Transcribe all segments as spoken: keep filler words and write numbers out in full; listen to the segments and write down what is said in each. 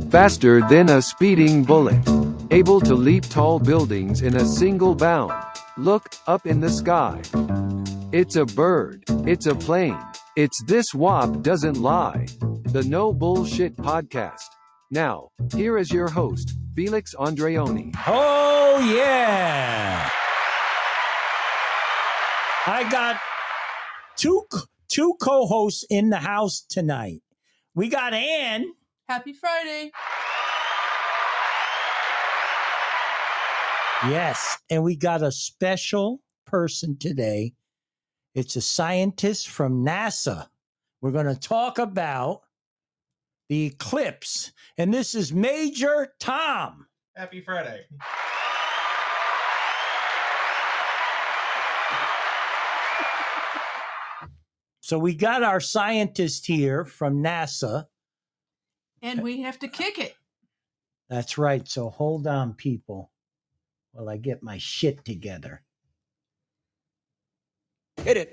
faster than a speeding bullet, able to leap tall buildings in a single bound. Look, up in the sky. It's a bird. It's a plane. It's This W A P Doesn't Lie. The No Bullshit Podcast. Now, here is your host, Felix Andreoni. Oh, yeah. I got two two co-hosts in the house tonight. We got Ann. Happy Friday. Yes, and we got a special person today. It's a scientist from NASA. We're going to talk about the eclipse, and this is Major Tom. Happy Friday. So we got our scientist here from NASA. And we have to kick it. That's right. So hold on, people, while I get my shit together. Hit it.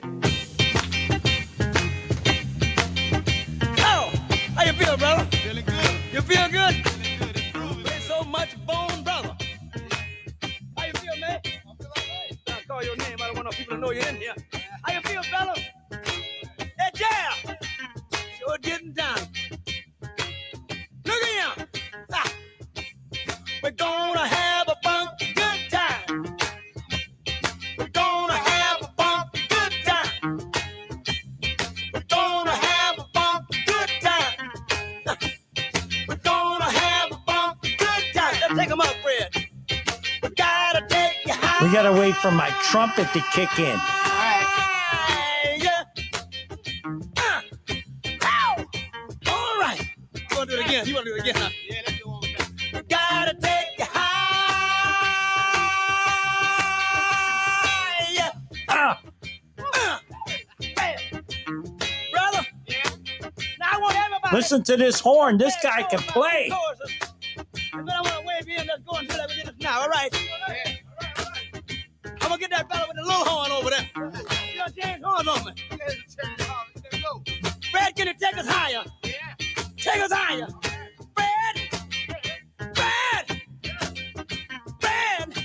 Oh, how you feel, brother? Feeling good. You feel good? Feeling good. Improving. Ain't so much bone, brother. How you feel, man? I feel all right. I call your name. I don't want no people to know you're in here. How you feel, fella? Hey, yeah. Sure getting down. Look at him. Ah. We're gonna have a funky good time. We're gonna have a funky good time. We're gonna have a funky good time. We're gonna have a funky good time. Let's take 'em up, Fred. We gotta take you high. We got to wait for my trumpet to kick in. Yeah. Uh. Ow. All right. You want to do it again? You want to do it again, huh? Yeah, let's do it one more time. We gotta take you high. Yeah. Ah, Uh. Bam. Brother. Yeah. Now I want everybody. listen to this horn. This guy can play. And then I want to wave in. Let's go and do that. We did this now. All right. I'm gonna get that fella with the little horn over there. You know, James Horn on me. Fred, can you take us higher? Yeah. Take us higher. Fred. Fred. Fred.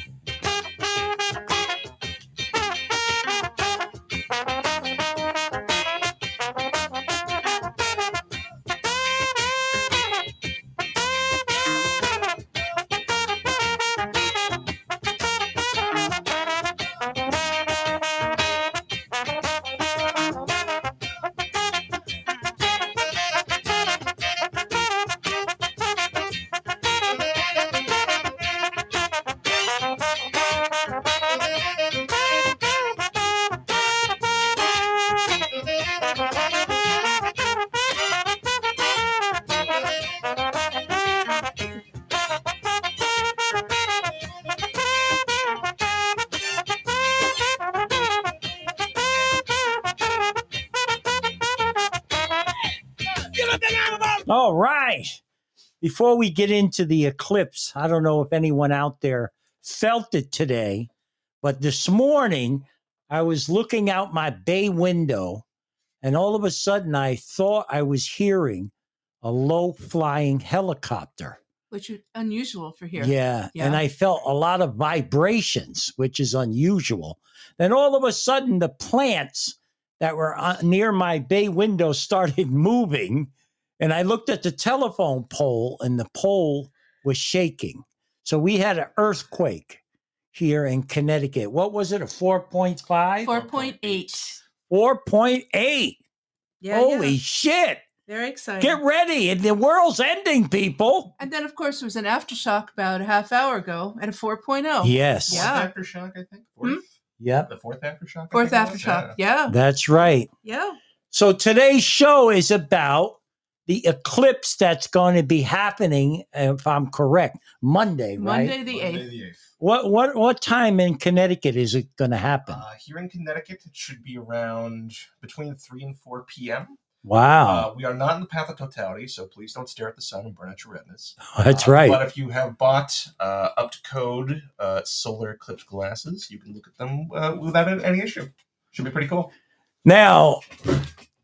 Get up there now, brother. All right. Before we get into the eclipse, I don't know if anyone out there felt it today, but this morning I was looking out my bay window and all of a sudden I thought I was hearing a low flying helicopter. Which is unusual for here. Yeah. Yeah. And I felt a lot of vibrations, which is unusual. Then all of a sudden the plants that were uh, near my bay window started moving. And I looked at the telephone pole and the pole was shaking. So we had an earthquake here in Connecticut. What was it? A four point five? four point eight. four point eight. Yeah, Holy yeah. shit. Very exciting. Get ready. The world's ending, people. And then, of course, there was an aftershock about a half hour ago at a four point oh. Yes. Yeah. Fourth aftershock, I think. Fourth. Hmm? Yep. The fourth aftershock. I Fourth think it was? aftershock. Yeah. That's right. Yeah. So today's show is about the eclipse that's going to be happening, if I'm correct, Monday, right? Monday the Monday eighth. the eighth. What what what time in Connecticut is it going to happen? Uh, here in Connecticut, it should be around between three and four p.m. Wow. Uh, we are not in the path of totality, so please don't stare at the sun and burn out your retinas. That's Uh, right. But if you have bought uh, up to code uh, solar eclipse glasses, you can look at them uh, without any issue. Should be pretty cool. Now,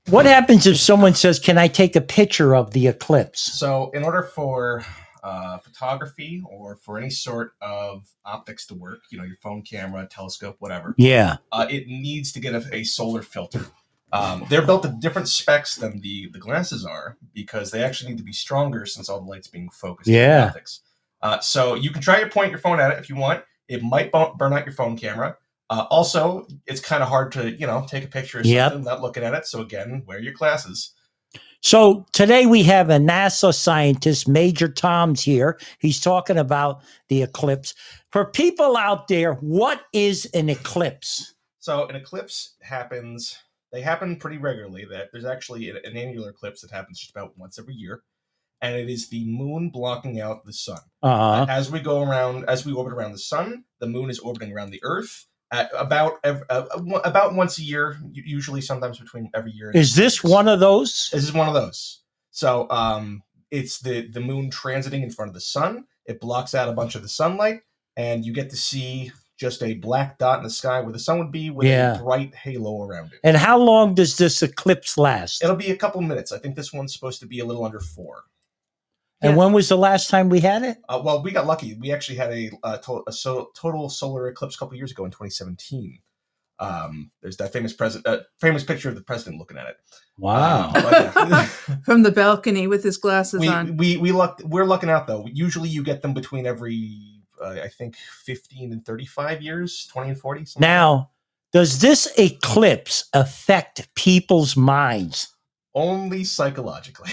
What happens if someone says, "Can I take a picture of the eclipse?" So, in order for uh, photography or for any sort of optics to work, you know, your phone camera, telescope, whatever, Yeah. uh, it needs to get a, a solar filter. Um, they're built at different specs than the, the glasses are because they actually need to be stronger since all the light's being focused. Yeah. On optics. Uh, so you can try to point your phone at it if you want. It might burn out your phone camera. Uh, also, it's kind of hard to, you know, take a picture of Yep. something, not looking at it. So again, wear your glasses. So today we have a NASA scientist, Major Tom's here. He's talking about the eclipse. For people out there, what is an eclipse? So an eclipse happens, they happen pretty regularly. That there's actually an, an annular eclipse that happens just about once every year. And it is the moon blocking out the sun. Uh-huh. As we go around, as we orbit around the sun, the moon is orbiting around the Earth at about ev- uh, about once a year, usually sometimes between every year. And Is this years. one of those? This is one of those. So um, it's the, the moon transiting in front of the sun. It blocks out a bunch of the sunlight, and you get to see just a black dot in the sky where the sun would be with Yeah. a bright halo around it. And how long does this eclipse last? It'll be a couple minutes. I think this one's supposed to be a little under four. And Yeah. when was the last time we had it? Uh, well, we got lucky. We actually had a, uh, to- a so- total solar eclipse a couple years ago in twenty seventeen. Um, there's that famous president, uh, famous picture of the president looking at it. Wow. Um, but, yeah. From the balcony with his glasses we on. we we luck we're lucking out though. Usually, you get them between every uh, I think fifteen and thirty-five years, twenty and forty. something like Now, does this eclipse affect people's minds? that. Only psychologically.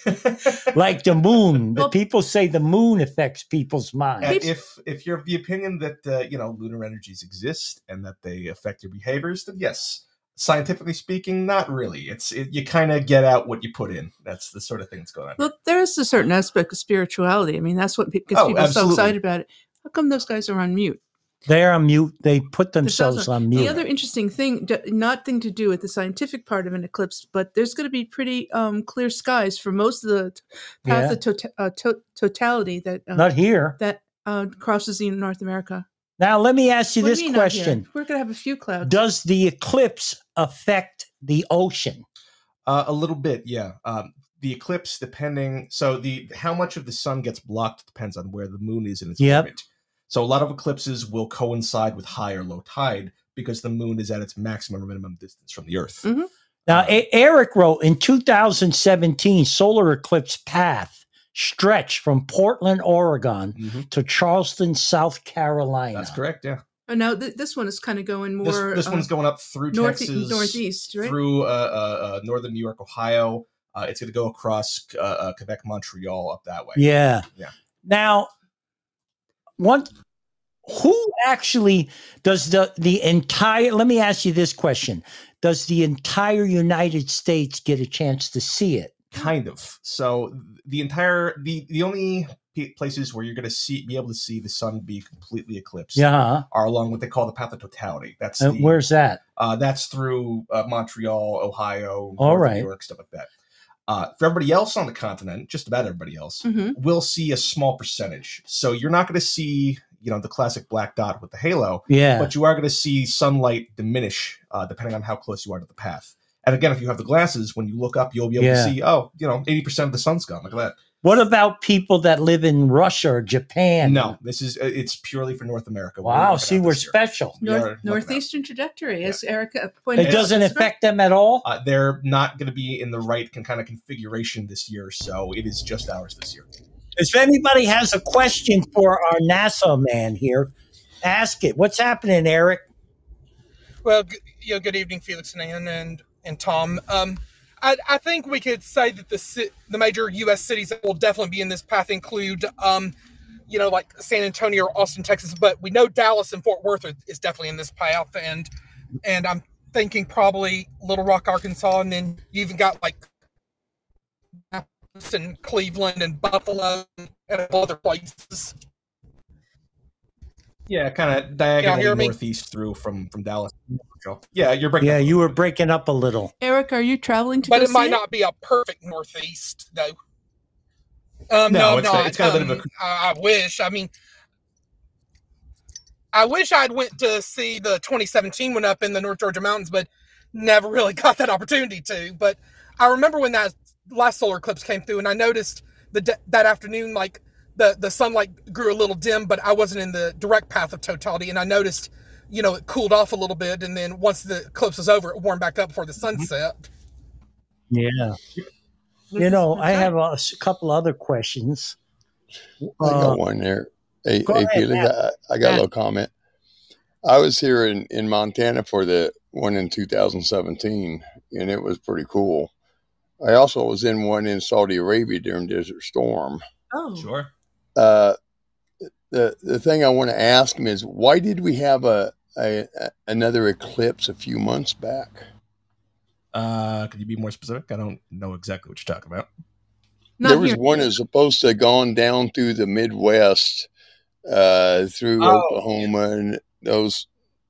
Like the moon. The Well- people say the moon affects people's minds. And if if you're of the opinion that uh, you know lunar energies exist and that they affect your behaviors, then yes. Scientifically speaking, not really. It's it, you kind of get out what you put in. That's the sort of thing that's going on. Well, there is a certain aspect of spirituality. I mean, that's what pe- gets Oh, people absolutely. so excited about it. How come those guys are on mute? They're on mute. They put This themselves also- on mute. The other interesting thing, d- not thing to do with the scientific part of an eclipse, but there's going to be pretty um, clear skies for most of the t- path Yeah. of tota- uh, to- totality that uh, Not here. that uh, crosses the North America. Now, let me ask you What do this you mean not here? question. We're going to have a few clouds. Does the eclipse affect the ocean? Uh, a little bit, yeah. Um, the eclipse, depending, so the how much of the sun gets blocked depends on where the moon is in its Yep. orbit. So a lot of eclipses will coincide with high or low tide because the moon is at its maximum or minimum distance from the Earth. Mhm. Now, A- Eric wrote in two thousand seventeen, solar eclipse path stretched from Portland, Oregon Mhm. to Charleston, South Carolina. That's correct, yeah. Oh, now th- this one is kind of going more. This, this uh, one's going up through north- Texas, northeast, right? through uh, uh, uh, northern New York, Ohio. Uh, it's going to go across uh, uh, Quebec, Montreal, up that way. Yeah. Yeah. Now, one, who actually does the the entire? Let me ask you this question: does the entire United States get a chance to see it? Kind of. So the entire the the only p- places where you're going to see be able to see the sun be completely eclipsed Yeah. are along what they call the path of totality. That's Uh, the, where's that? uh, that's through uh, Montreal, Ohio, All northern right. New York, stuff like that. Uh, for everybody else on the continent, just about everybody else, Mhm. will see a small percentage. So you're not going to see, you know, the classic black dot with the halo, Yeah. but you are going to see sunlight diminish uh, depending on how close you are to the path. And again, if you have the glasses, when you look up, you'll be able Yeah. to see, oh, you know, eighty percent of the sun's gone. Look at that. What about people that live in Russia or Japan? No, this is, uh, it's purely for North America. Wow. looking See, at we're this year. special. We North, are looking northeastern trajectory, as Erica pointed It out. doesn't That's right. affect them at all. Uh, they're not going to be in the right con- kind of configuration this year, so it is just ours this year. If anybody has a question for our NASA man here, ask it. What's happening, Eric? Well, g- you know, good evening, Felix and Ann and and Tom. Um, I, I think we could say that the ci- the major U S cities that will definitely be in this path include, um, you know, like San Antonio or Austin, Texas. But we know Dallas and Fort Worth are, is definitely in this path, and and I'm thinking probably Little Rock, Arkansas, and then you even got like and Cleveland and Buffalo and other places. Yeah, kind of diagonally hear me? northeast through from from Dallas. Yeah, you're breaking. Yeah, up. you were breaking up a little. Eric, are you traveling to But go it see might it? not be a perfect northeast, though. Um, No, no, it's- no, it's got a bit um, of a- I, I wish. I mean, I wish I'd went to see the twenty seventeen one up in the North Georgia mountains, but never really got that opportunity to. But I remember when that last solar eclipse came through, and I noticed the that afternoon, like the the sunlight grew a little dim, but I wasn't in the direct path of totality, and I noticed, you know, it cooled off a little bit, and then once the eclipse was over, it warmed back up before the sun set. Yeah. You know, I have a s- couple other questions. I Uh, got one there. Hey, go hey ahead, Felix, Matt. I, I got Matt. a little comment. I was here in, in Montana for the one in two thousand seventeen, and it was pretty cool. I also was in one in Saudi Arabia during Desert Storm. Oh, Sure. Uh, the the thing I want to ask him is, why did we have a, a, a another eclipse a few months back? Uh, could you be more specific? I don't know exactly what you're talking about. not There was here. one that's supposed to have gone down through the Midwest, uh, through Oh, Oklahoma, and those.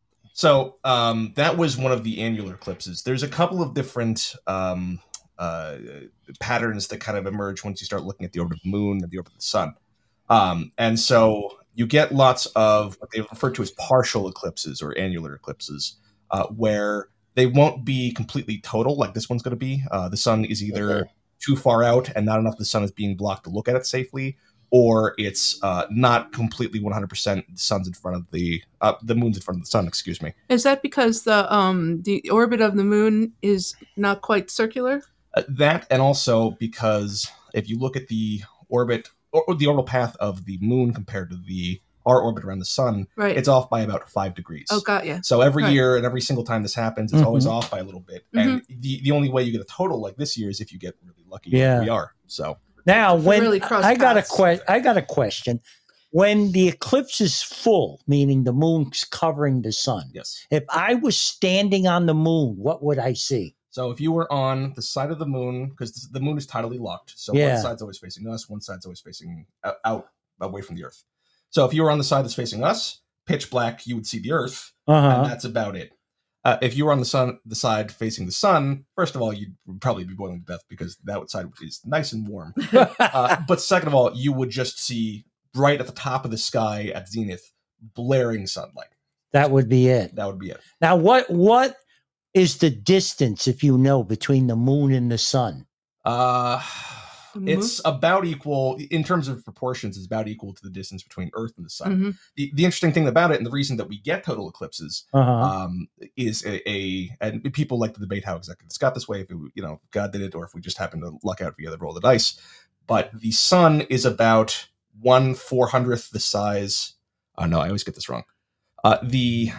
So um, that was one of the annular eclipses. There's a couple of different um, uh, patterns that kind of emerge once you start looking at the orbit of the moon and the orbit of the sun. Um, and so you get lots of what they refer to as partial eclipses or annular eclipses, uh, where they won't be completely total like this one's going to be. Uh, the sun is either Okay. too far out and not enough of the sun is being blocked to look at it safely, or it's uh, not completely one hundred percent the sun's in front of the uh, the moon's in front of the sun. Excuse me. Is that because the um the orbit of the moon is not quite circular? Uh, that, and also because if you look at the orbit or, or the orbital path of the moon compared to the our orbit around the sun, Right. it's off by about five degrees. Oh, got you. So every Right. year and every single time this happens, it's Mhm. always off by a little bit. And the, the only way you get a total like this year is if you get really lucky. Yeah. Like we are. So Now, If we when really cross I got a paths. que- I got a question. When the eclipse is full, meaning the moon's covering the sun, yes. if I was standing on the moon, what would I see? So if you were on the side of the moon, because the moon is tidally locked, so Yeah. one side's always facing us, one side's always facing out, out away from the Earth. So if you were on the side that's facing us, pitch black, you would see the Earth, Uh and huh. that's about it. Uh, if you were on the sun, the side facing the sun, first of all, you'd probably be boiling to death because that side is nice and warm. Uh, but second of all, you would just see right at the top of the sky at zenith, blaring sunlight. That would be it. That would be it. Now, what what is the distance, if you know, between the moon and the sun? Uh, The moon? it's about equal in terms of proportions. It's about equal to the distance between Earth and the sun. Mhm. The, the interesting thing about it, and the reason that we get total eclipses, Uh huh. um, is a, a and people like to debate how exactly it's got this way. If it, you know God did it, or if we just happened to luck out via the roll of the dice. But the sun is about one four hundredth the size. Oh no, I always get this wrong. Uh, the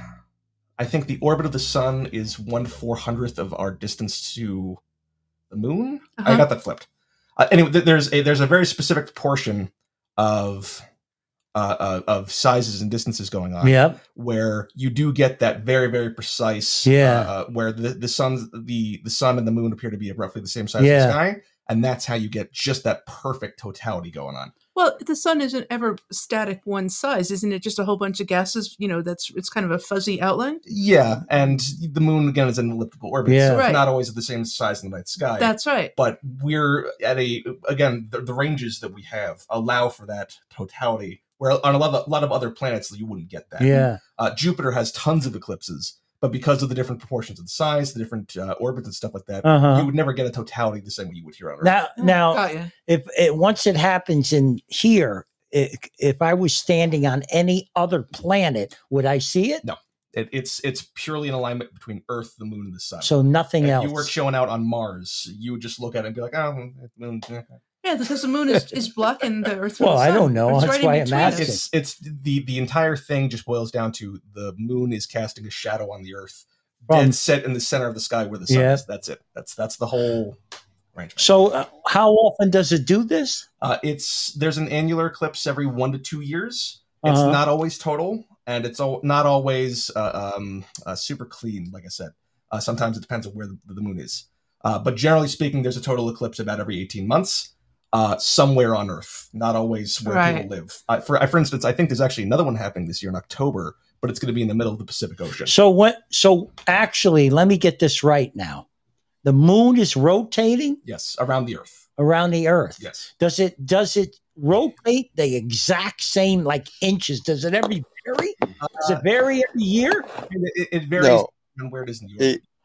I think the orbit of the sun is one four hundredth of our distance to the moon. I Uh-huh. got that flipped. Uh, anyway, th- there's a there's a very specific proportion of uh, uh, of sizes and distances going on Yep. where you do get that very very precise Yeah. uh, uh, where the the sun's the the sun and the moon appear to be roughly the same size Yeah. as the sky, and that's how you get just that perfect totality going on. Well, the sun isn't ever static one size, isn't it? Just a whole bunch of gases. You know, that's it's kind of a fuzzy outline. Yeah, and the moon again is an elliptical orbit, Yeah. so it's Right. not always at the same size in the night sky. That's right. but we're at a again the, the ranges that we have allow for that totality. Where on a lot of, a lot of other planets you wouldn't get that. Yeah. Uh, Jupiter has tons of eclipses, but because of the different proportions of the size, the different uh, orbits and stuff like that, Uh huh. you would never get a totality the same way you would here on Earth. Now, now, Got you. if it once it happens in here, i if I was standing on any other planet, would I see it? No. It, it's it's purely an alignment between Earth, the Moon, and the Sun. So nothing if else. you were showing out on Mars, you would just look at it and be like, "Oh, moon." eh." Yeah, because the moon is, is blocking the Earth. Well, from the I sun. don't know. It's That's right in why I'm between us. asking. It's it's the the entire thing just boils down to the moon is casting a shadow on the Earth, From- dead set in the center of the sky where the sun Yeah. is. That's it. That's that's the whole arrangement. So, uh, how often does it do this? Uh, it's there's an annular eclipse every one to two years. It's Uh-huh. not always total, and it's al- not always uh, um, uh, super clean. Like I said, uh, sometimes it depends on where the, the moon is. Uh, but generally speaking, there's a total eclipse about every eighteen months, uh, somewhere on Earth. Not always where Right. people live. Uh, for for instance, I think there's actually another one happening this year in October, but it's going to be in the middle of the Pacific Ocean. So what? So actually, let me get this right now. The moon is rotating Yes, around the Earth. around the Earth. Yes. Does it? Does it rotate the exact same like inches? Does it every vary? Does Uh, it vary every year? it, it varies No, on where it is in the it, orbit.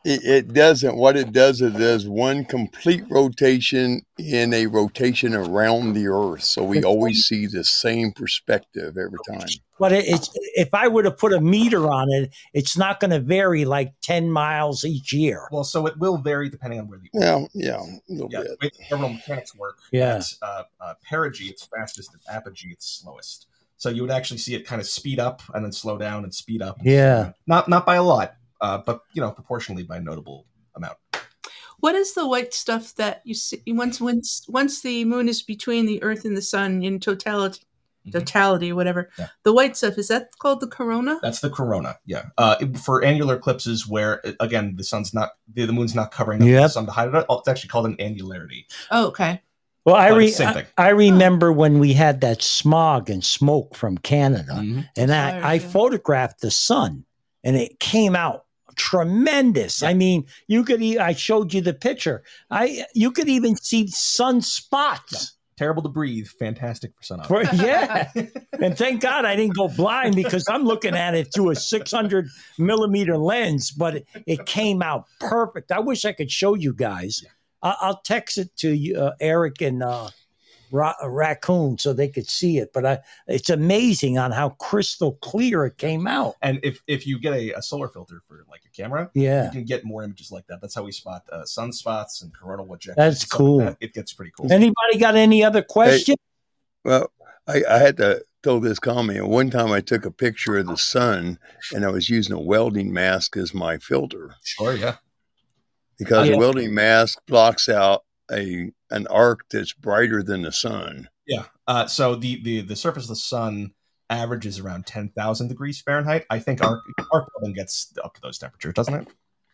It, it doesn't. What it does is it does one complete rotation in a rotation around the Earth. So we always see the same perspective every time. But it, it's if I were to put a meter on it, it's not going to vary like ten miles each year. Well, so it will vary depending on where the Yeah, yeah, a little yeah, bit. the way orbital mechanics work. Yeah. At, uh, uh, perigee, it's fastest. At apogee, it's slowest. So you would actually see it kind of speed up and then slow down and speed up. And Yeah. slow down. Not not by a lot, uh, but you know, proportionally by a notable amount. What is the white stuff that you see once once once the moon is between the Earth and the Sun in totality? Totality, whatever. Yeah. The white stuff, is that called the corona? That's the corona. Yeah. Uh, it- for annular eclipses, where again the sun's not the, the moon's not covering up Yep. the sun to hide it, it's actually called an annularity. Oh, okay. Well, I, But re- it's same I, thing. I remember when we had that smog and smoke from Canada, Mhm. and Fires, I, I yeah. photographed the sun, and it came out tremendous. I mean, you could. E- I showed you the picture. I you could even see sunspots. Terrible to breathe. Fantastic for sun For, yeah, and thank God I didn't go blind because I'm looking at it through a six hundred millimeter lens, but it, it came out perfect. I wish I could show you guys. I, I'll text it to you, uh, Eric and uh, Ra- Raccoon so they could see it. But I, it's amazing on how crystal clear it came out. And if, if you get a, a solar filter for like a camera, you Yeah, can get more images like that. That's how we spot uh, sunspots and coronal ejections. That's and stuff cool. like that. It gets pretty cool. anybody got any other questions? Well, I, I had to throw this comment. One time I took a picture of the sun and I was using a welding mask as my filter Sure, yeah. because Yeah. a welding mask blocks out a an arc that's brighter than the sun. Yeah. Uh, so the, the, the surface of the sun averages around ten thousand degrees Fahrenheit. I think arc, arc welding gets up to those temperatures, doesn't it?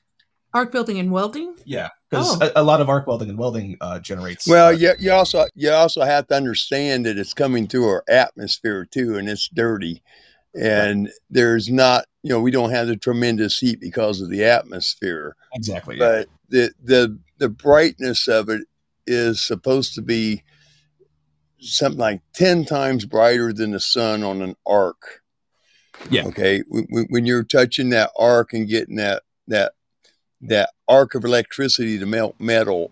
Arc building and welding? Yeah. Because Oh. a, a lot of arc welding and welding uh, generates. Well, uh, you, you also you also have to understand that it's coming through our atmosphere too, and it's dirty. And there's not, you know, we don't have the tremendous heat because of the atmosphere. Exactly. Yeah. But the the the brightness of it is supposed to be something like ten times brighter than the sun on an arc. Yeah. Okay. When, when you're touching that arc and getting that that that arc of electricity to melt metal,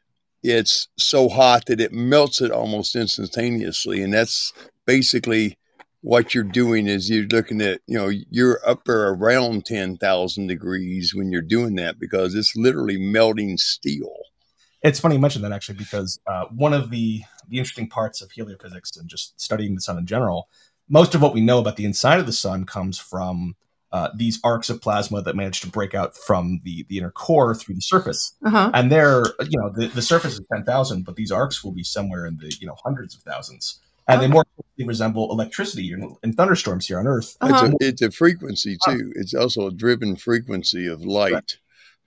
it's so hot that it melts it almost instantaneously, and that's basically what you're doing. Is you're looking at, you know, you're up there around ten thousand degrees when you're doing that because it's literally melting steel. It's funny you mentioned that actually because uh, one of the, the interesting parts of heliophysics and just studying the sun in general, most of what we know about the inside of the sun comes from uh, these arcs of plasma that manage to break out from the, the inner core through the surface. Uh-huh. And they're, you know, the, the surface is ten thousand, but these arcs will be somewhere in the, you know, hundreds of thousands. And they Okay. more closely resemble electricity in, in thunderstorms here on Earth. Uh-huh. It's, a, it's a frequency too. It's also a driven frequency of light.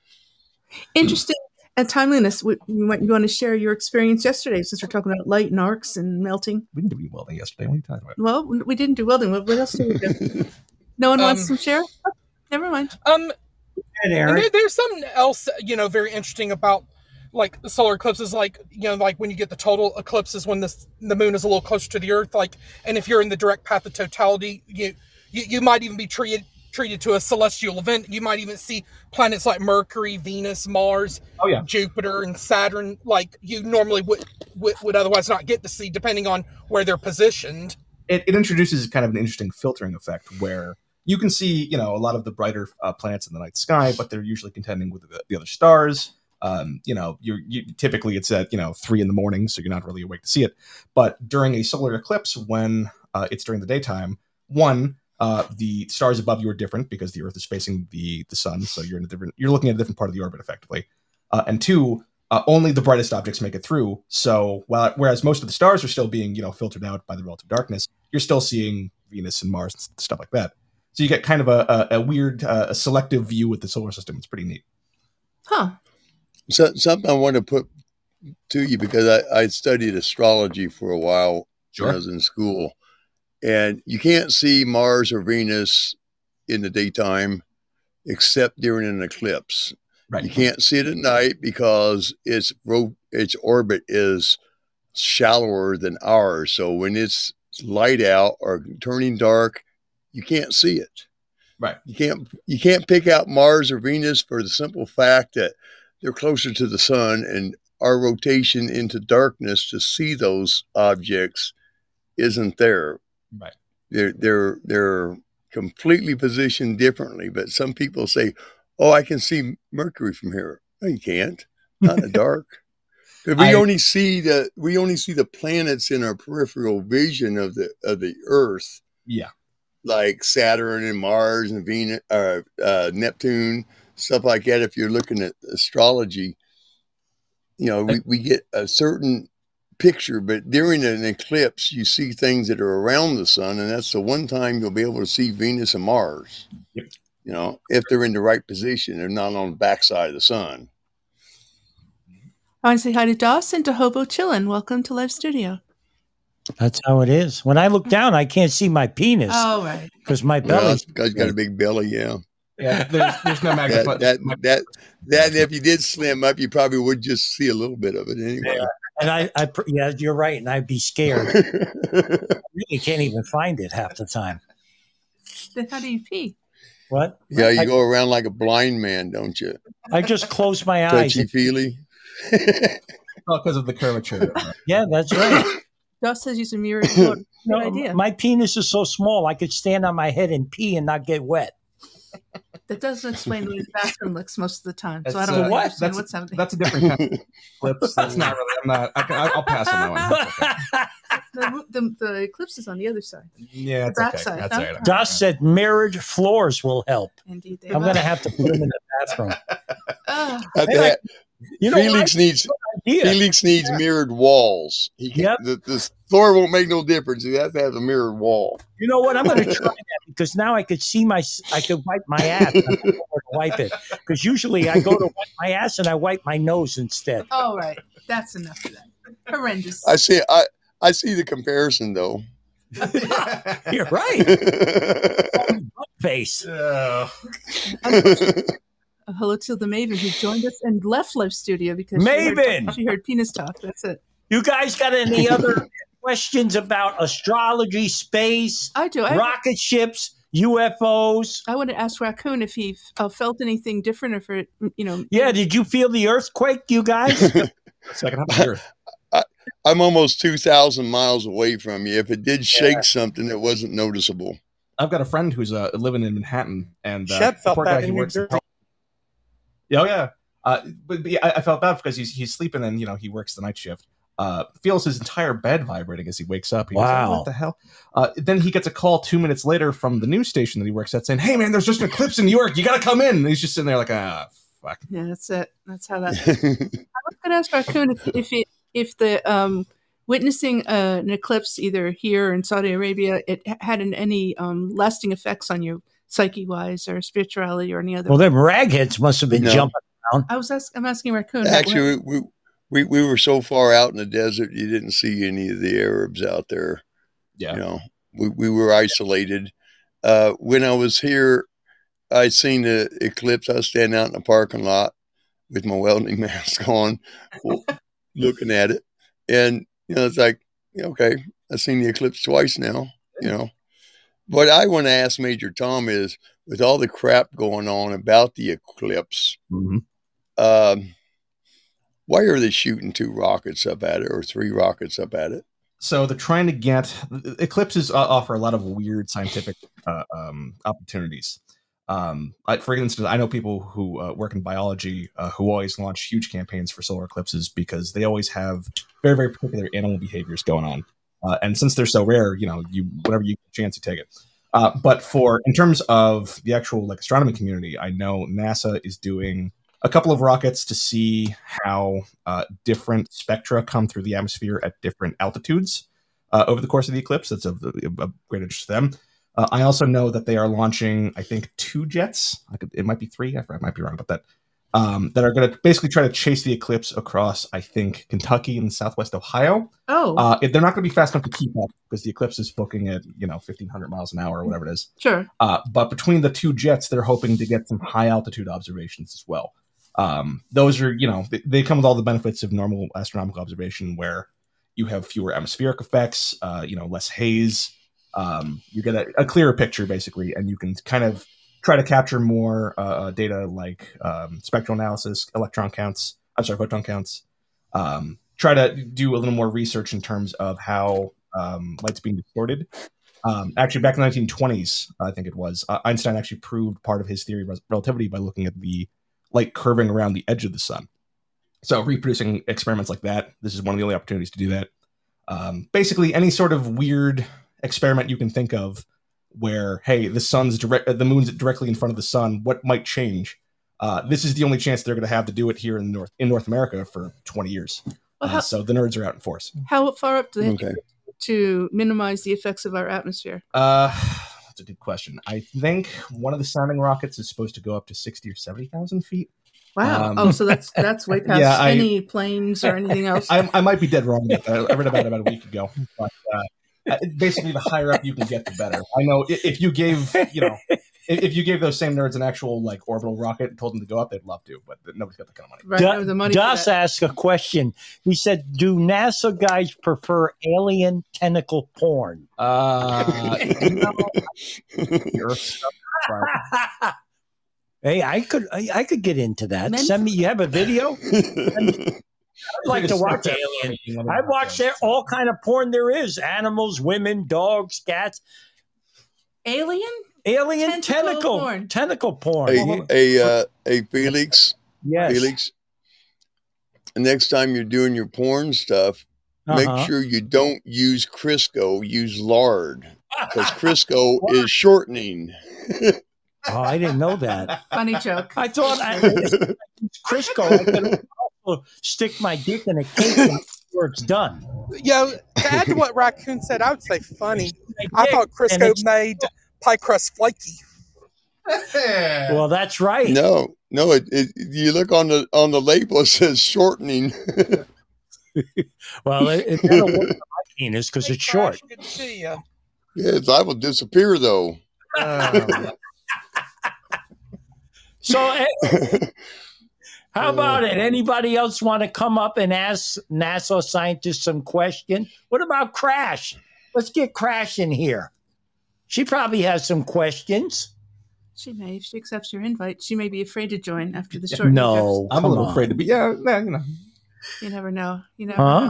Interesting. And timeliness, we, you, might, you want to share your experience yesterday since we're talking about light and arcs and melting. We didn't do any welding yesterday. What are you talking about? Well, we didn't do welding. What, what else did we do? No one wants Um, to share? Oh, never mind. Um, And and Eric, there, there's something else, you know, very interesting about like solar eclipses, like, you know, like when you get the total eclipses when the the moon is a little closer to the Earth, like, and if you're in the direct path of totality, you you, you might even be treated treated to a celestial event. You might even see planets like Mercury, Venus, Mars, Oh, yeah. Jupiter, and Saturn, like you normally would would, would otherwise not get to see, depending on where they're positioned. It, it introduces kind of an interesting filtering effect where you can see, you know, a lot of the brighter uh, planets in the night sky, but they're usually contending with the, the other stars. Um, you know, you're, you typically it's at, you know, three in the morning, so you're not really awake to see it. But during a solar eclipse, when uh, it's during the daytime, one, uh, the stars above you are different because the Earth is facing the the sun, so you're in a different, you're looking at a different part of the orbit effectively. Uh, and two, uh, only the brightest objects make it through. So while, whereas most of the stars are still being, you know, filtered out by the relative darkness, you're still seeing Venus and Mars and stuff like that. So you get kind of a, a, a weird, uh, a selective view with the solar system. It's pretty neat. Huh. So, something I want to put to you because I, I studied astrology for a while when I was in school, and you can't see Mars or Venus in the daytime except during an eclipse. Right. You can't see it at night because its ro- its orbit is shallower than ours. So when it's light out or turning dark, you can't see it. Right. You can't you can't pick out Mars or Venus for the simple fact that they're closer to the sun, and our rotation into darkness to see those objects isn't there. Right. They're they're they're completely positioned differently. But some people say, "Oh, I can see Mercury from here." No, you can't. Not in the dark. We I- only see the we only see the planets in our peripheral vision of the of the Earth, Yeah. like Saturn and Mars and Venus, uh, uh, Neptune, stuff like that. If you're looking at astrology, you know, we, we get a certain picture, but during an eclipse, you see things that are around the sun, and that's the one time you'll be able to see Venus and Mars. Yep. You know, if they're in the right position, they're not on the backside of the sun. I want to say hi to Doss and to Hobo Chillin. Welcome to Live Studio. That's how it is. When I look down, I can't see my penis Oh, right. because my Well, belly. that's because you got a big belly, yeah. Yeah. There's, there's no That, magnifying. that, that, that, and if you did slim up, you probably would just see a little bit of it anyway. And I, I, pr- yeah, you're right. And I'd be scared. I really can't even find it half the time. Then how do you pee? What? Yeah, you I, go around like a blind man, don't you? I just close my eyes. Touchy feely. Well, because of the curvature. Yeah, that's right. Doss says use a mirror. Good No, idea. my penis is so small, I could stand on my head and pee and not get wet. That doesn't explain the way the bathroom looks most of the time. So I That's, don't uh, really what? understand That's, what's happening. that's a different kind of eclipse. That's not really. I'm not. I can, I'll pass on that one. That's okay. The, the, the eclipse is on the other side. Yeah, it's The okay. backside, That's huh? all right. Doss said mirrored floors will help. Indeed, they I'm will. going to have to put them in the bathroom. Ah, Have to Hey, have- You know Felix what? needs Yeah. Felix needs mirrored walls. He can, Yep. the, the floor won't make no difference. You have to have a mirrored wall. You know what? I'm going to try that because now I could see my, I could wipe my ass. I don't know where to wipe it because usually I go to wipe my ass and I wipe my nose instead. all right. That's enough of that. Horrendous. I see. I I see the comparison though. You're right. Butt face. Yeah. Uh, hello to the Maven who joined us and left Live Studio because she Maven! heard, she heard penis talk. That's it. You guys got any other questions about astrology, space, I do. I, rocket ships, U F Os? I want to ask Raccoon if he uh, felt anything different, or if it, you know. Yeah, did you feel the earthquake, you guys? Second half of the earth. I'm almost two thousand miles away from you. If it did shake something, it wasn't noticeable. I've got a friend who's uh, living in Manhattan, and uh, Shep the felt poor that guy, he in New works. Jersey. Oh yeah, uh, but, but yeah, I, I felt bad because he's he's sleeping and you know he works the night shift. Uh, feels his entire bed vibrating as he wakes up. He goes, Wow. "Oh, what the hell?" Uh, then he gets a call two minutes later from the news station that he works at saying, "Hey man, there's just an eclipse in New York. You got to come in." And he's just sitting there like, "Ah, fuck." Yeah, that's it. That's how that. I was going to ask Raccoon if if, it, if the um, witnessing uh, an eclipse either here or in Saudi Arabia, it had an, any um, lasting effects on you, psyche wise or spirituality or any other. Well, them ragheads must have been No. jumping. I was ask, I'm asking Raccoon. Actually, we, we we were so far out in the desert, you didn't see any of the Arabs out there. Yeah. You know, we, we were isolated. Uh, when I was here, I seen the eclipse. I was standing out in the parking lot with my welding mask on, looking at it. And, you know, it's like, okay, I've seen the eclipse twice now, you know. What I want to ask Major Tom is, with all the crap going on about the eclipse, Mhm. um, why are they shooting two rockets up at it or three rockets up at it? So they're trying to get eclipses uh, offer a lot of weird scientific uh, um, opportunities. Um, I, for instance, I know people who uh, work in biology uh, who always launch huge campaigns for solar eclipses because they always have very, very particular animal behaviors going on. Uh, and since they're so rare, you know, you whenever you get a chance, you take it. Uh, but for in terms of the actual like astronomy community, I know NASA is doing a couple of rockets to see how uh, different spectra come through the atmosphere at different altitudes uh, over the course of the eclipse. That's of, of great interest to them. Uh, I also know that they are launching, I think, two jets. I could, it might be three. I might be wrong about that. Um, that are going to basically try to chase the eclipse across, I think, Kentucky and Southwest Ohio. Oh, Uh, if they're not going to be fast enough to keep up because the eclipse is booking at you know fifteen hundred miles an hour or whatever it is. sure. Uh, but between the two jets, they're hoping to get some high altitude observations as well. Um, those are, you know, they, they come with all the benefits of normal astronomical observation, where you have fewer atmospheric effects, uh, you know, less haze. Um, you get a, a clearer picture basically, and you can kind of try to capture more uh, data like um, spectral analysis, electron counts. I'm sorry, photon counts. Um, try to do a little more research in terms of how um, light's being distorted. Um, actually, back in the nineteen twenties, I think it was, uh, Einstein actually proved part of his theory of relativity by looking at the light curving around the edge of the sun. So reproducing experiments like that, this is one of the only opportunities to do that. Um, basically, any sort of weird experiment you can think of where, hey, the sun's direct, the moon's directly in front of the sun, what might change? Uh, this is the only chance they're going to have to do it here in North in North America for twenty years. Well, Uh, how, so the nerds are out in force. how far up do they have Okay. to, to minimize the effects of our atmosphere? Uh, that's a good question. I think one of the sounding rockets is supposed to go up to sixty or seventy thousand feet. Wow. Um, oh, so that's that's way past yeah, I- any planes or anything else. I, I might be dead wrong about that. I read about it about a week ago. But uh, basically, the higher up you can get, the better. I know i- if you gave, you know, if, if you gave those same nerds an actual like orbital rocket and told them to go up, they'd love to, but nobody's got that kind of money. right, Du- no, the money for Dus that. asked a question. He said, "Do NASA guys prefer alien tentacle porn?" Uh, you know, you're stuck, but- Hey, I could, I, I could get into that. Men- Send me. You have a video? I'd like to watch that. alien. I watch there all kind of porn there is: animals, women, dogs, cats. Alien? Alien Tentacle tentacle porn. tentacle porn. a a uh, a Felix, Yes. Felix. Next time you're doing your porn stuff, make Uh-huh. sure you don't use Crisco. Use lard because Crisco is shortening. Oh, I didn't know that. Funny joke. I thought I Crisco. I could also stick my dick in a cake and before it's done. Yeah, to add to what Raccoon said, I would say funny. I did, thought and Crisco it's- made pie crust flaky. Well, that's right. No, no. It, it you look on the on the label. It says shortening. Well, it, it that'll work for my penis because Hey, it's short. Crash, good to see you. Yes, I will disappear though. Um, So, eh, how about it? Anybody else want to come up and ask NASA scientists some question? What about Crash? Let's get Crash in here. She probably has some questions. She may, if she accepts your invite, she may be afraid to join after the short. No, I'm come a little on. afraid to be. Yeah, yeah, you know. You never know. You never Huh? know.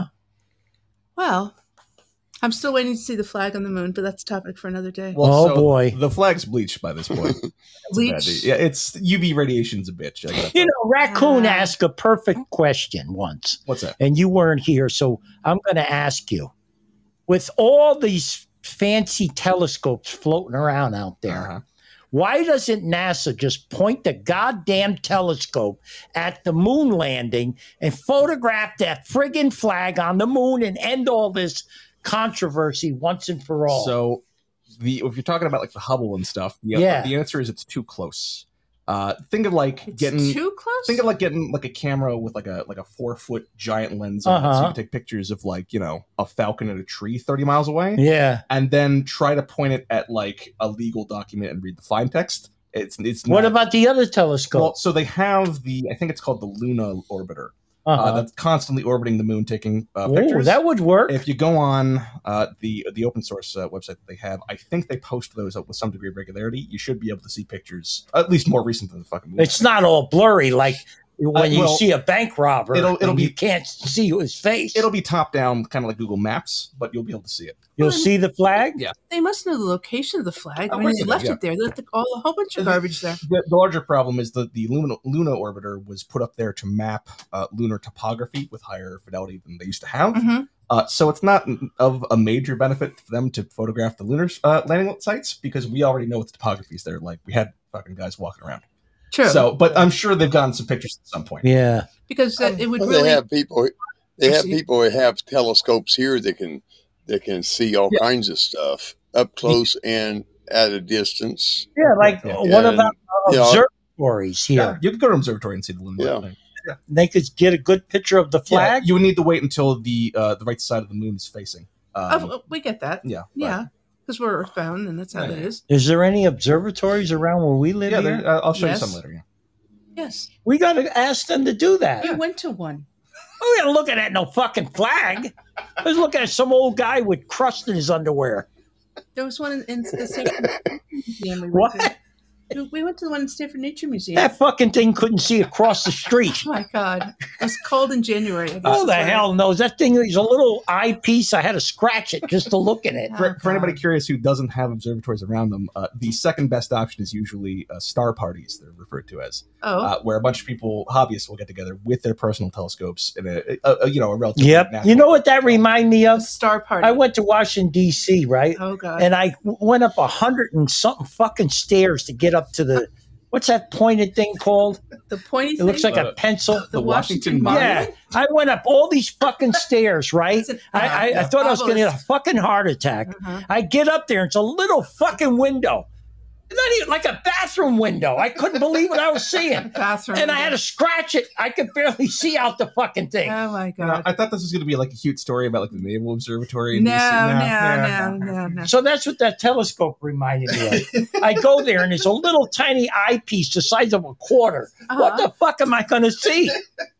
Well, I'm still waiting to see the flag on the moon, but that's a topic for another day. Oh, boy. The flag's bleached by this point. That's a bad Bleach. deal. Yeah, it's U V radiation's a bitch. I gotta You know, Raccoon Ah. asked a perfect question once, What's that? and you weren't here, so I'm going to ask you. With all these fancy telescopes floating around out there, Uh-huh. why doesn't NASA just point the goddamn telescope at the moon landing and photograph that friggin' flag on the moon and end all this controversy once and for all? So, the if you're talking about like the Hubble and stuff, the, Yeah. the answer is it's too close. Uh, think of like It's getting too close. think of like getting like a camera with like a like a four foot giant lens on it, so Uh-huh. you can take pictures of like you know a falcon at a tree thirty miles away, yeah. and then try to point it at like a legal document and read the fine text. It's it's What not- about the other well, telescope? so they have the I think it's called the Luna orbiter Uh-huh. uh, that's constantly orbiting the moon, taking uh, Ooh, pictures. that would work. If you go on uh, the the open source uh, website that they have, I think they post those up with some degree of regularity. You should be able to see pictures, at least more recent than the fucking moon. It's not all blurry like when Uh, you well, see a bank robber. it'll- it'll and be- you can't see his face. It'll be top down, kind of like Google Maps, but you'll be able to see it. You'll see the flag. Yeah. They must know the location of the flag. I Of mean, course they they do, left yeah. it there. They left all a whole bunch of garbage there. The, the larger problem is that the Luna, Luna orbiter was put up there to map uh, lunar topography with higher fidelity than they used to have. hmm Uh, so it's not of a major benefit for them to photograph the lunar uh, landing sites because we already know what the topography is there. Like we had fucking guys walking around. True. So, but I'm sure they've gotten some pictures at some point. Yeah. because that, it would Well, really. they have people. They have See? people who have telescopes here that can that can see all Yeah. kinds of stuff up close and at a distance. Yeah, like Yeah. what And, about uh, you know, observatories here? Yeah, you could go to observatory and see the lunar. Yeah. landing. They could get a good picture of the flag. Yeah, you would need to wait until the uh, the right side of the moon is facing. Um, oh, we get that. yeah, but- Yeah, because we're earthbound, and that's how Yeah. that is. Is there any observatories around where we live yeah. here? there- uh, I'll show Yes. you some later. Yeah. Yes, We got to ask them to do that. we went to one. We're not looking at no fucking flag. I was looking at some old guy with crust in his underwear. There was one in, in the same museum we went What? to. We went to the one in Stanford Nature Museum. That fucking thing couldn't see across the street. Oh my God. It was cold in January. I guess Oh, is the what it- hell knows. That thing is a little eyepiece. I had to scratch it just to look at it. For, Oh, for anybody God. curious who doesn't have observatories around them, uh, the second best option is usually uh, star parties, they're referred to as, Oh, uh, where a bunch of people, hobbyists, will get together with their personal telescopes in a, a, a you know a relatively Yep. natural- You know what that reminded me a of? star party. I went to Washington, D C, right? Oh, God. And I w- went up a hundred and something fucking stairs to get up to the, what's that pointed thing called? the pointy It looks thing? like a Uh, pencil. the the Washington Washington Yeah, Monument? I went up all these fucking stairs, right? It's an- I, I, I uh, thought I was going to get a obelisk. fucking heart attack. Uh-huh. I get up there, it's a little fucking window. Not even like a bathroom window. I couldn't believe what I was seeing. Bathroom. And I had to scratch it. I could barely see out the fucking thing. Oh, my You know, God. I thought this was going to be like a cute story about like the Naval Observatory. in No, D C. no, yeah, no, no, no. So that's what that telescope reminded me of. I go there and it's a little tiny eyepiece the size of a quarter. What Uh-huh. the fuck am I going to see?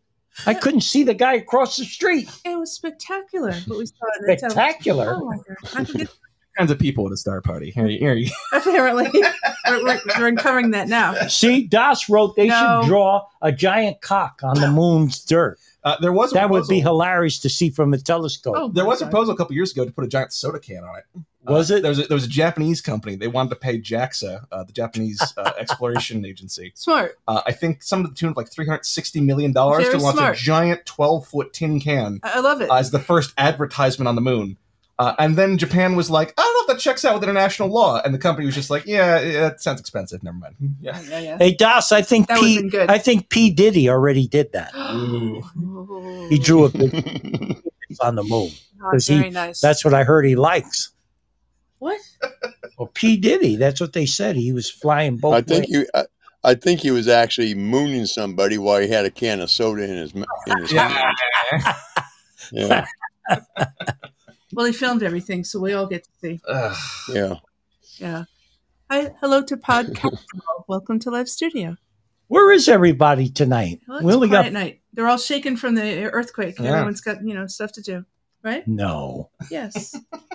I couldn't see the guy across the street. It was spectacular what we saw in the tele- Spectacular. Oh, my God. I forget. Kinds of people at a star party. Here, you- here you Apparently. we're, we're, we're uncovering that now. See, Das wrote they No. should draw a giant cock on the moon's dirt. Uh, there was a That would be proposal- hilarious to see from a telescope. Oh, There was a my God. proposal a couple years ago to put a giant soda can on it. Was Uh, it? There was a, there was a Japanese company. They wanted to pay JAXA, uh, the Japanese uh, exploration agency, Smart. uh, I think some to the tune of like three hundred sixty million dollars to Very launch smart. a giant twelve foot tin can I I love it. uh, as the first advertisement on the moon. Uh, and then Japan was like, I don't know if that checks out with international law. And the company was just like, yeah, yeah that sounds expensive. Never mind. Yeah. yeah, yeah. Hey Das, I think That would've P. been good. I think P. Diddy already did that. Ooh. Ooh. He drew a big on the moon. Oh, 'cause he- very nice. That's what I heard he likes. what? Well, P. Diddy, that's what they said. He was flying both I think ways. he, I, I think he was actually mooning somebody while he had a can of soda in his m- in his hand. Yeah. Yeah, Well, he filmed everything, so we all get to see. Ugh. yeah. Yeah. Hi, hello to podcast. Welcome to Live Studio. Where is everybody tonight? Well, we it's only quiet got night. They're all shaken from the earthquake. Yeah. Everyone's got you know stuff to do, right? no. Yes.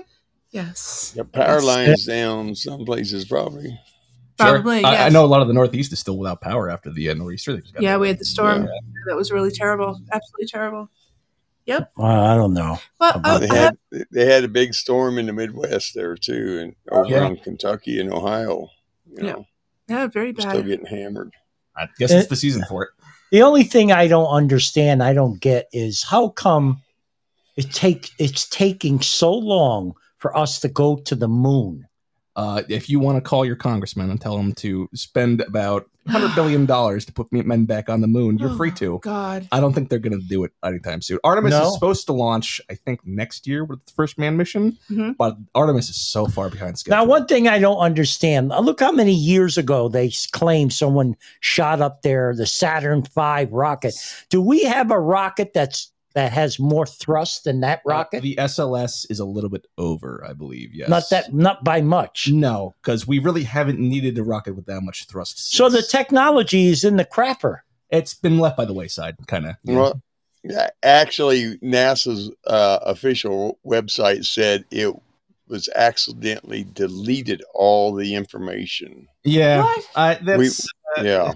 Yes. The power Yes. lines down some places probably. Probably. Sure. I, I yes. know a lot of the Northeast is still without power after the uh, nor'easter. They just got Yeah, rid we of. had the storm. Yeah. That was really terrible. Absolutely terrible. Well, I don't know. Well, About oh, They I had have- they had a big storm in the Midwest there too, and over Yeah. in Kentucky and Ohio. You Yeah. know, yeah, very still bad. getting hammered. I guess it's the season for it. The only thing I don't understand, I don't get, is how come it take it's taking so long for us to go to the moon? Uh, if you want to call your congressman and tell him to spend about one hundred billion dollars to put men back on the moon, you're free to. Oh, God. I don't think they're going to do it anytime soon. Artemis No? is supposed to launch, I think, next year with the first manned mission, Mhm. but Artemis is so far behind schedule. Now, one thing I don't understand, uh, look how many years ago they s- claimed someone shot up there the Saturn five rocket. Do we have a rocket that's that has more thrust than that Uh, rocket? the S L S is a little bit over, I believe. Yes, Not that, not by much. No, because we really haven't needed a rocket with that much thrust. So the since. technology is in the crapper. it's been left by the wayside, kind of. Well, yeah, actually, NASA's uh, official website said it was accidentally deleted all the information. Yeah, What? I, that's uh, Yeah,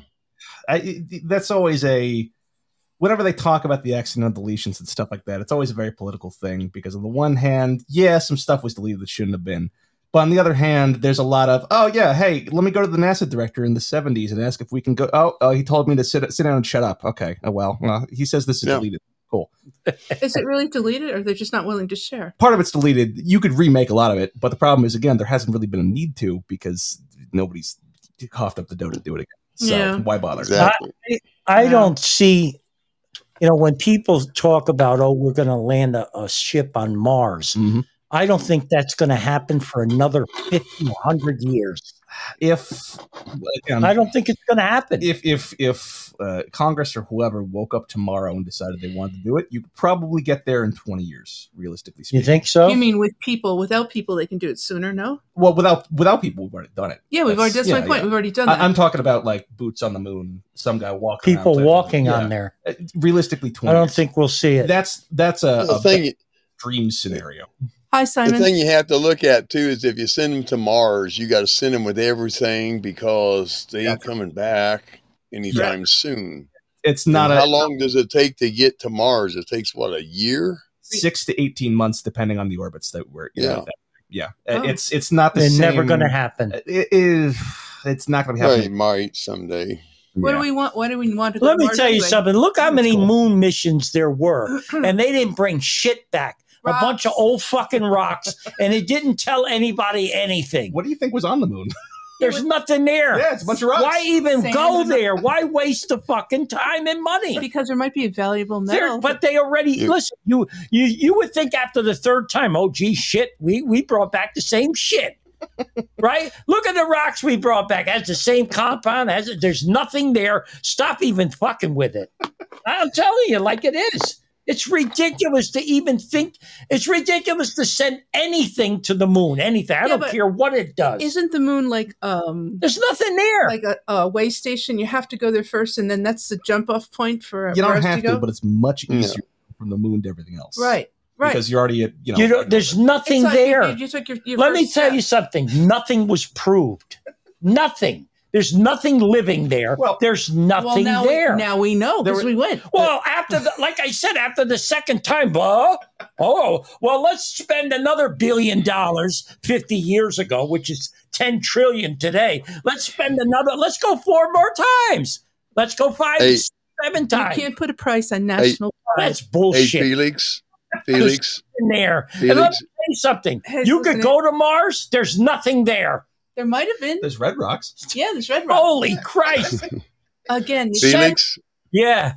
I, that's always a whenever they talk about the accidental deletions and stuff like that, it's always a very political thing because on the one hand, yeah, some stuff was deleted that shouldn't have been. But on the other hand, there's a lot of, oh yeah, hey, let me go to the NASA director in the seventies and ask if we can go. Oh, oh he told me to sit sit down and shut up. Okay, oh well, well he says this is Yeah. deleted. Cool. Is it really deleted, or they're just not willing to share? Part of it's deleted. You could remake a lot of it, but the problem is again, there hasn't really been a need to because nobody's coughed up the dough to do it again. So Yeah. why bother? exactly. I Yeah. don't see, you know, when people talk about, oh, we're going to land a, a ship on Mars, Mhm. I don't think that's going to happen for another fifty, one hundred years. If again, I don't think it's going to happen. if if if uh, Congress or whoever woke up tomorrow and decided they wanted to do it, you could probably get there in twenty years, realistically speaking. You think so? You mean with people? Without people, they can do it sooner? No. Well, without without people, we've already done it. Yeah, we've already. That's yeah, my point. yeah. We've already done that. I, I'm talking about like boots on the moon, some guy walking. around People playing- walking yeah. on there. Uh, Realistically, twenty. I don't years. think we'll see it. that's that's a, the a thing, dream scenario. Hi, The Simon. thing you have to look at too is if you send them to Mars, you got to send them with everything because they ain't coming back anytime soon. It's And not how a long does it take to get to Mars? It takes what, a year? six to eighteen months, depending on the orbits that we're. You Yeah. know, that, yeah. Oh. It's it's not the It's same. never going to happen. It is. It's not going to be Well, happening. it might someday. What Yeah. do we want? What do we want to go Let to me Mars tell you anyway? something. Look how That's many cool. moon missions there were, and they didn't bring shit back. A Rocks. bunch of old fucking rocks, and it didn't tell anybody anything. What do you think was on the moon? There's nothing there. Yeah, it's a bunch of rocks. Why even Sand go and- there? Why waste the fucking time and money? Because there might be a valuable There- metal. but they already You- listen. You you you would think after the third time, oh gee, shit, we we brought back the same shit, right? Look at the rocks we brought back. Has the same compound. Has it? There's nothing there. Stop even fucking with it. I'm telling you, like it is. It's ridiculous to even think. It's ridiculous to send anything to the moon. Anything. I Yeah, don't but care what it does. Isn't the moon like um There's nothing there. like a, a way station? You have to go there first, and then that's the jump off point for You don't Mars have to go. to, but it's much No. easier from the moon to everything else. right, right. Because you're already at, you know. you know, there's nothing It's like there. You, you took your, your Let me first tell step. you something. Nothing was proved. Nothing. There's nothing living there. Well- There's Well, nothing now there. We, now we know There because were- we went. well, after the, like I said, after the second time, blah, oh, well, let's spend another billion dollars fifty years ago, which is ten trillion today. Let's spend another, let's go four more times. Let's go five, Hey. seven You times. can't put a price on national pride. That's Hey, bullshit Felix. Felix. in there. And let me Felix. tell you something. Hey, You listen, could go to Mars. There's nothing there. There might have been. There's red rocks. Yeah, there's red rock. Holy Christ. Again, the Felix. Yeah.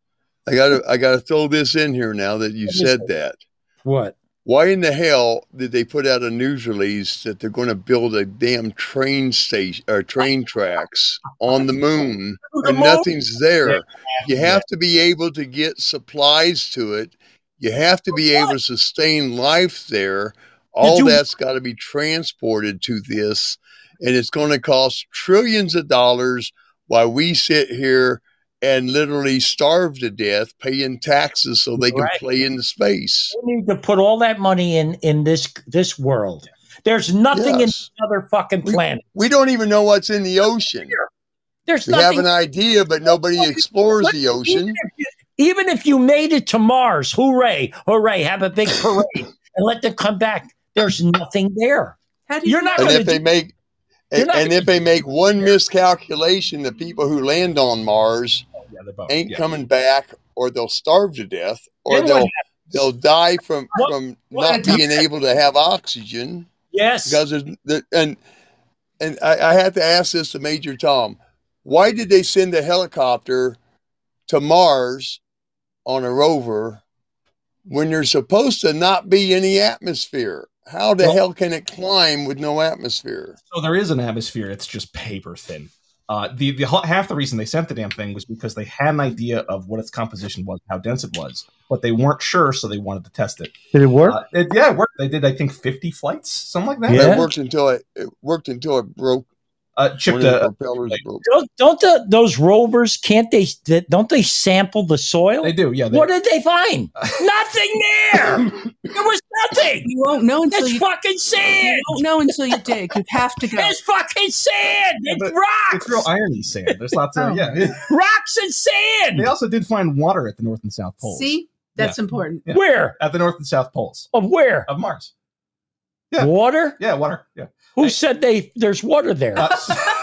I gotta I gotta throw this in here now that you Let me said see. that. What? Why in the hell did they put out a news release that they're going to build a damn train station or train tracks on the moon The and moon? nothing's there? You have to be able to get supplies to it. You have to be able to sustain life there. All you- that's got to be transported to this, and it's going to cost trillions of dollars while we sit here and literally starve to death paying taxes so they can Right. play into space. We need to put all that money in in this this world. There's nothing Yes. in another fucking planet. We don't even know what's in the ocean. There's We have nothing. an idea, but nobody explores the Even ocean. if, you, even if you made it to Mars, hooray, hooray, have a big parade and let them come back. There's nothing there. How do you You're not know? And gonna if they do- make You're and, not and gonna if they make one miscalculation, the people who land on Mars Yeah, they're both. ain't yeah. coming back, or they'll starve to death, or Then what they'll happens? they'll die from What- from what not being able to have oxygen Yes. because there's, there, and and I, I have to ask this to Major Tom: why did they send a helicopter to Mars on a rover when there's supposed to not be any atmosphere? How the Well- hell can it climb with no atmosphere? So there is an atmosphere. It's just paper thin. Uh, the the half the reason they sent the damn thing was because they had an idea of what its composition was, how dense it was, but they weren't sure, so they wanted to test it. Did it work? Uh, it yeah, it worked. They did, I think, fifty flights, something like that. Yeah. It worked until it, it worked until it broke. Uh, chipped One of the a, propellers broke. don't don't the, those rovers can't they don't they sample the soil? they do, yeah. They, What did they find? Nothing there. There was nothing. You won't know until It's you. fucking sand. You won't know until you dig. You have to go. It's fucking sand. Yeah, It's but rocks. it's real irony sand. There's lots of Oh. yeah. Rocks and sand. They also did find water at the North and South poles. See, that's important. Yeah. Where? At the North and South poles Of where? of Mars. Yeah. Water? Yeah, water. Yeah. Who Hey. said they there's water there? Uh,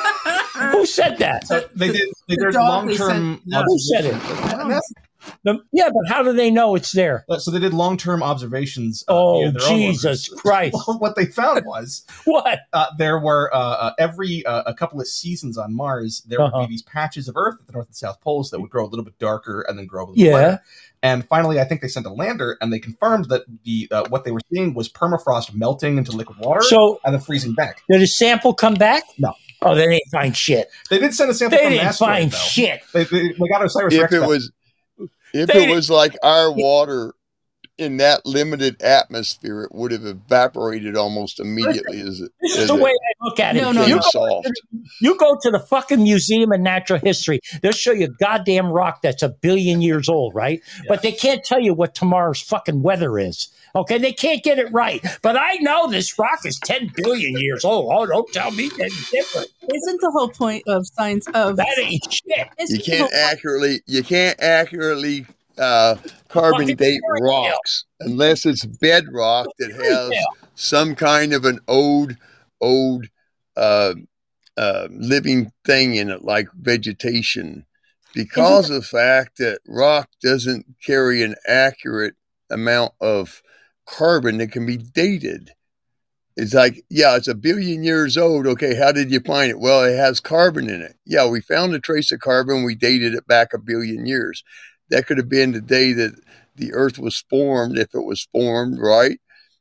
Who said that? so they did. They The did dog long they term. sent- Who said it? The- yeah, but how do they know it's there? So they did long term observations. Uh, Oh, via their own Jesus rovers. Christ. Well, what they found was What? uh, there were uh, uh, every uh, a couple of seasons on Mars, there Uh-huh. would be these patches of Earth at the North and South poles that would grow a little bit darker and then grow a little Yeah. lighter. And finally, I think they sent a lander, and they confirmed that the uh, what they were seeing was permafrost melting into liquid water So and then freezing back. did a sample come back? No. Oh, they didn't find shit. They did send a sample They from an didn't asteroid, find though. shit. They, they, they got Osiris If Rex it back. was, if They it was like our water, in that limited atmosphere, it would have evaporated almost immediately as it, This is as the it way I look at it. No, no, you, became no. go, soft. you go to the fucking Museum of Natural History. They'll show you a goddamn rock that's a billion years old, right? Yeah. But they can't tell you what tomorrow's fucking weather is. Okay, they can't get it right. But I know this rock is ten billion years old. Oh, don't tell me that's different. Isn't the whole point of science of That ain't shit. isn't You the whole can't accurately you can't accurately uh, carbon Fucking date fairy tale. rocks unless it's bedrock that Fairy has tale. some kind of an old old uh, uh, living thing in it, like vegetation, because of the fact that rock doesn't carry an accurate amount of carbon that can be dated. It's like, yeah, it's a billion years old. Okay, how did you find it? Well, it has carbon in it. Yeah, we found a trace of carbon. We dated it back a billion years. That could have been the day that the Earth was formed, if it was formed, right?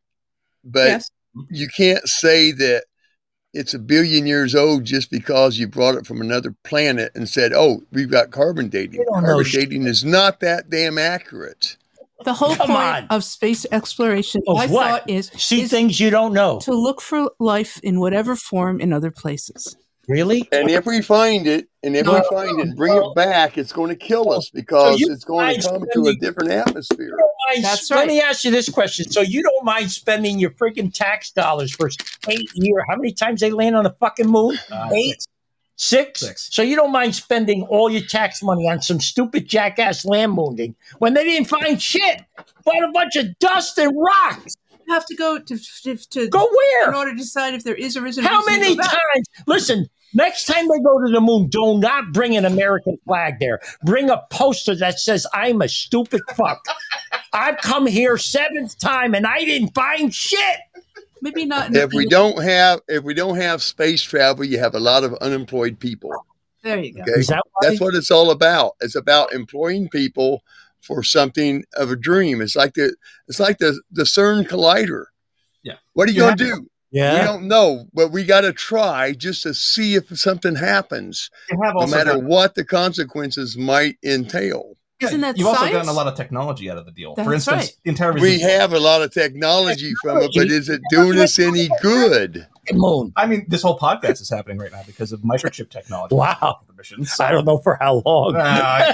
But Yes. you can't say that it's a billion years old just because you brought it from another planet and said, oh, we've got carbon dating. You don't know Carbon shit. dating is not that damn accurate. The whole Come point on. of space exploration, Of I what? thought, is, See is things you don't know. to look for life in whatever form in other places. Really? And if we find it, and if No. we find it, bring it back, it's going to kill us because you it's going mind to come to a spending- different atmosphere. Mind- That's Let right. me ask you this question. So you don't mind spending your freaking tax dollars for eight years? How many times they land on the fucking moon? Uh, Eight? Six? Six. So you don't mind spending all your tax money on some stupid jackass land mooning when they didn't find shit but a bunch of dust and rocks? You have to go to to, to Go in where? order to decide if there is or isn't. a How reason to many go back. times? Listen, next time they go to the moon, do not bring an American flag there. Bring a poster that says, I'm a stupid fuck. I've come here seventh time and I didn't find shit. Maybe not. If we don't have if we don't have space travel, you have a lot of unemployed people. There you go. Okay, Is that why? that's what it's all about. It's about employing people for something of a dream. It's like the it's like the the CERN collider. Yeah. What are you, You going have to to- do? Yeah. We don't know, but we got to try just to see if something happens, You have no also matter gotten, what the consequences might entail. yeah, Isn't that you've also science? gotten a lot of technology out of the deal. For That's instance, right. the entire We reason- have a lot of technology from it, but is it doing us any good? Moon. I mean, this whole podcast is happening right now because of microchip technology. Wow. The missions. So, I don't know for how long. uh,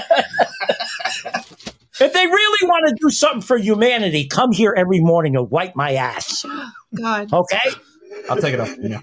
If they really want to do something for humanity, come here every morning and wipe my ass. God. Okay? I'll take it off. Yeah.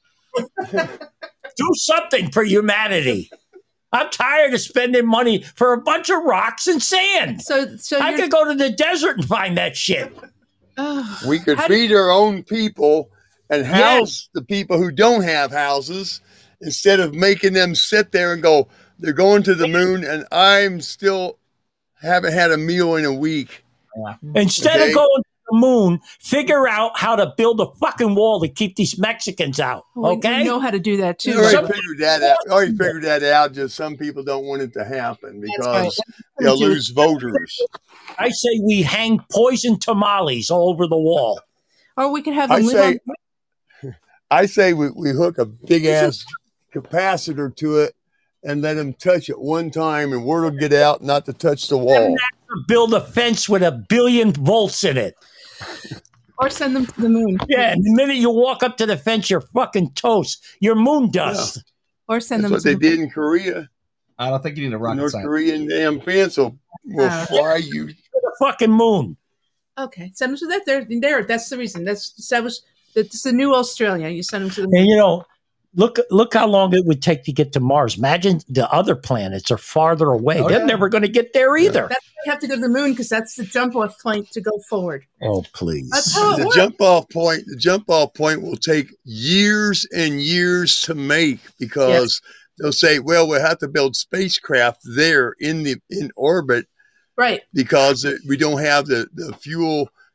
Do something for humanity. I'm tired of spending money for a bunch of rocks and sand. So, so I you're, could go to the desert and find that shit. Ugh. We could How do- feed our own people and house the people who don't have houses instead of making them sit there and go, they're going to the moon and I'm still haven't had a meal in a week. Instead Okay. of going to the moon, figure out how to build a fucking wall to keep these Mexicans out. We- Okay? we know how to do that too. You already Some- figured that out. Already figured that out. Just some people don't want it to happen right. because they'll lose voters. I say we hang poison tamales all over the wall. Or we could have I them live say, on. I say we, we hook a big ass capacitor to it and let them touch it one time, and word will get out not to touch the wall. Build a fence with a billion volts in it. Or send them to the moon. Yeah, and the minute you walk up to the fence, you're fucking toast. You're moon dust. Or send That's them what to they the did in Korea. I don't think you need a rocket North science. Korean damn fence will, will Uh, fry you. The fucking moon. Okay, send them to that. There, there. That's the reason. That's that was. It's the new Australia. You send them to the moon. And you know, look look how long it would take to get to Mars. Imagine the other planets are farther away. Oh, They're yeah. never going to get there either. That's why you have to go to the moon because that's the jump off point to go forward. Oh, please. That's how it The works. jump off point, the jump off point will take years and years to make because they'll say, well, we'll have to build spacecraft there in the in orbit Right. because it- we don't have the, the fuel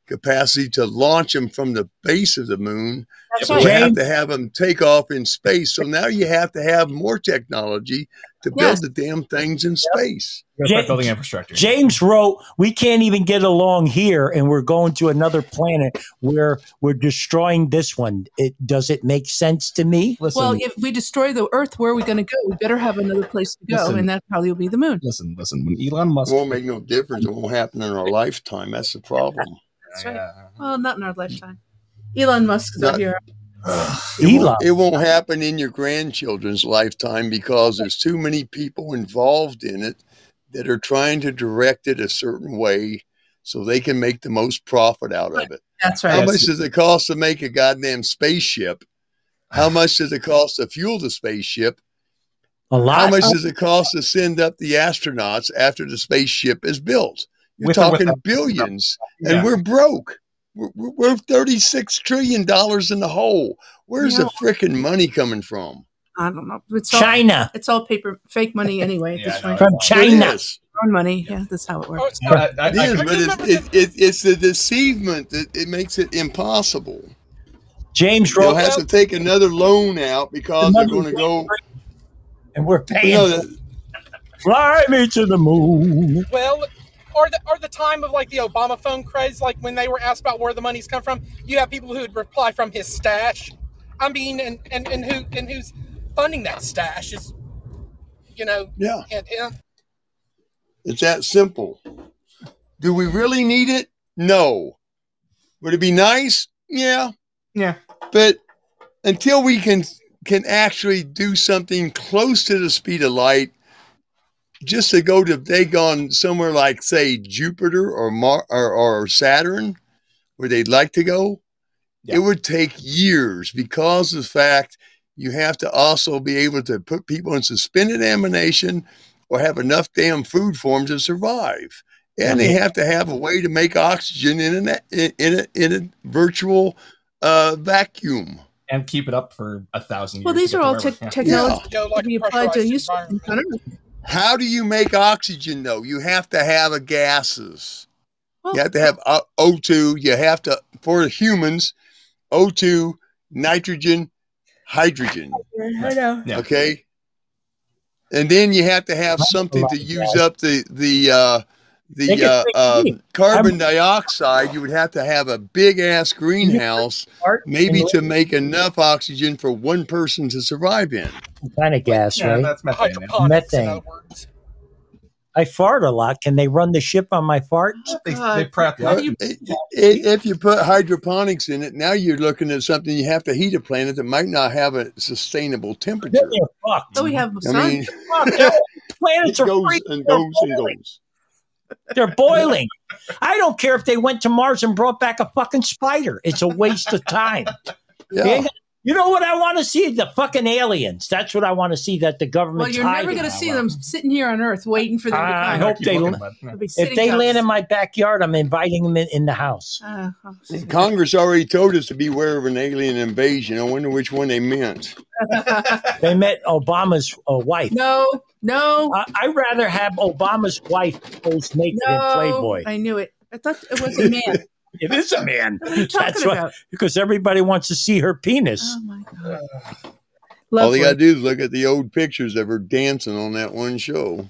capacity to launch them from the base of the moon. That's So right. we have James- to have them take off in space. So now you have to have more technology to build Yes. the damn things in space. We're gonna start Ja- building infrastructure. James wrote, "We can't even get along here, and we're going to another planet where we're destroying this one." It does it make sense to me? Listen, Well, if we destroy the Earth, where are we going to go? We better have another place to go, Listen. and that probably will be the moon. listen, listen. When Elon It Musk, won't make no difference. It won't happen in our lifetime. That's the problem. That's right. Yeah. Well, not in our lifetime. Elon Musk's our Not- hero. It Elon. won't, it won't happen in your grandchildren's lifetime because there's too many people involved in it that are trying to direct it a certain way so they can make the most profit out of it. That's How right. much does it cost to make a goddamn spaceship? How much does it cost to fuel the spaceship? A lot. How much does it cost to send up the astronauts after the spaceship is built? You're With or talking without- billions, Yeah. and we're broke. We're, we're we're thirty-six trillion dollars in the hole. Where's Yeah. the freaking money coming from? I don't know. It's all, China. It's all paper, fake money anyway. at Yeah, this I know. point. From China. It is. Own money. Yeah, that's how it Oh, works. it's- I, I, It I, is, I but remember it's, it, it, it's the deceivement that it makes it impossible. James They'll wrote, have to take another loan out because they're going to go. and we're You paying. know, the- Fly me to the moon. Well, or the or the time of like the Obama phone craze, like when they were asked about where the money's come from, you have people who would reply from his stash. I mean, and and, and who and who's funding that stash is, you know, yeah, and, and it's that simple. Do we really need it? No. Would it be nice? Yeah. yeah. But until we can can actually do something close to the speed of light, just to go to Dagon somewhere like say Jupiter or Mar or, or Saturn, where they'd like to go, Yeah. it would take years because of the fact you have to also be able to put people in suspended animation or have enough damn food for them to survive. And they have to have a way to make oxygen in a in a in a virtual uh, vacuum. And keep it up for a thousand years. Well, to these get are to all wherever- te- yeah. technology you know, to like be a applied to pressurized useful environment. things on Earth. How do you make oxygen though? You have to have a gases. Well, You have to have O- O2. You have to, for humans, O two, nitrogen, hydrogen. I know. Yeah. Okay. And then you have to have something to use up the the uh, They the can uh, fix uh, me. carbon dioxide. You would have to have a big ass greenhouse, maybe to make enough oxygen for one person to survive in. kind of gas, Yeah, right? that's methane. yeah. hydroponics, in Methane. other words. I fart a lot. Can they run the ship on my farts? They, God. they prep How the do you- I- I- If you put hydroponics in it, now you're looking at something you have to heat a planet that might not have a sustainable Then temperature. they're fucked. So we have I sun. mean, Planets it are goes freezing. and They're goes and boiling. goes. They're boiling. I don't care if they went to Mars and brought back a fucking spider. It's a waste of time. They Yeah. ain't got- You know what I want to see? The fucking aliens. That's what I want to see that the Well, government's you're never hiding. going to see well. them sitting here on Earth waiting for them to I come. hope Keep they- looking, but, yeah. They'll be If sitting they ducks. land in my backyard, I'm inviting them in, in the house. Uh, oh, Congress already told us to beware of an alien invasion. I wonder which one they meant. They met Obama's uh, wife. no, no, I, I'd rather have Obama's wife post naked in no. Playboy. I knew it. I thought it was a man. It is a man. What are you talking That's what, about? because everybody wants to see her penis. Oh my god. All Lovely. they got to do is look at the old pictures of her dancing on that one show.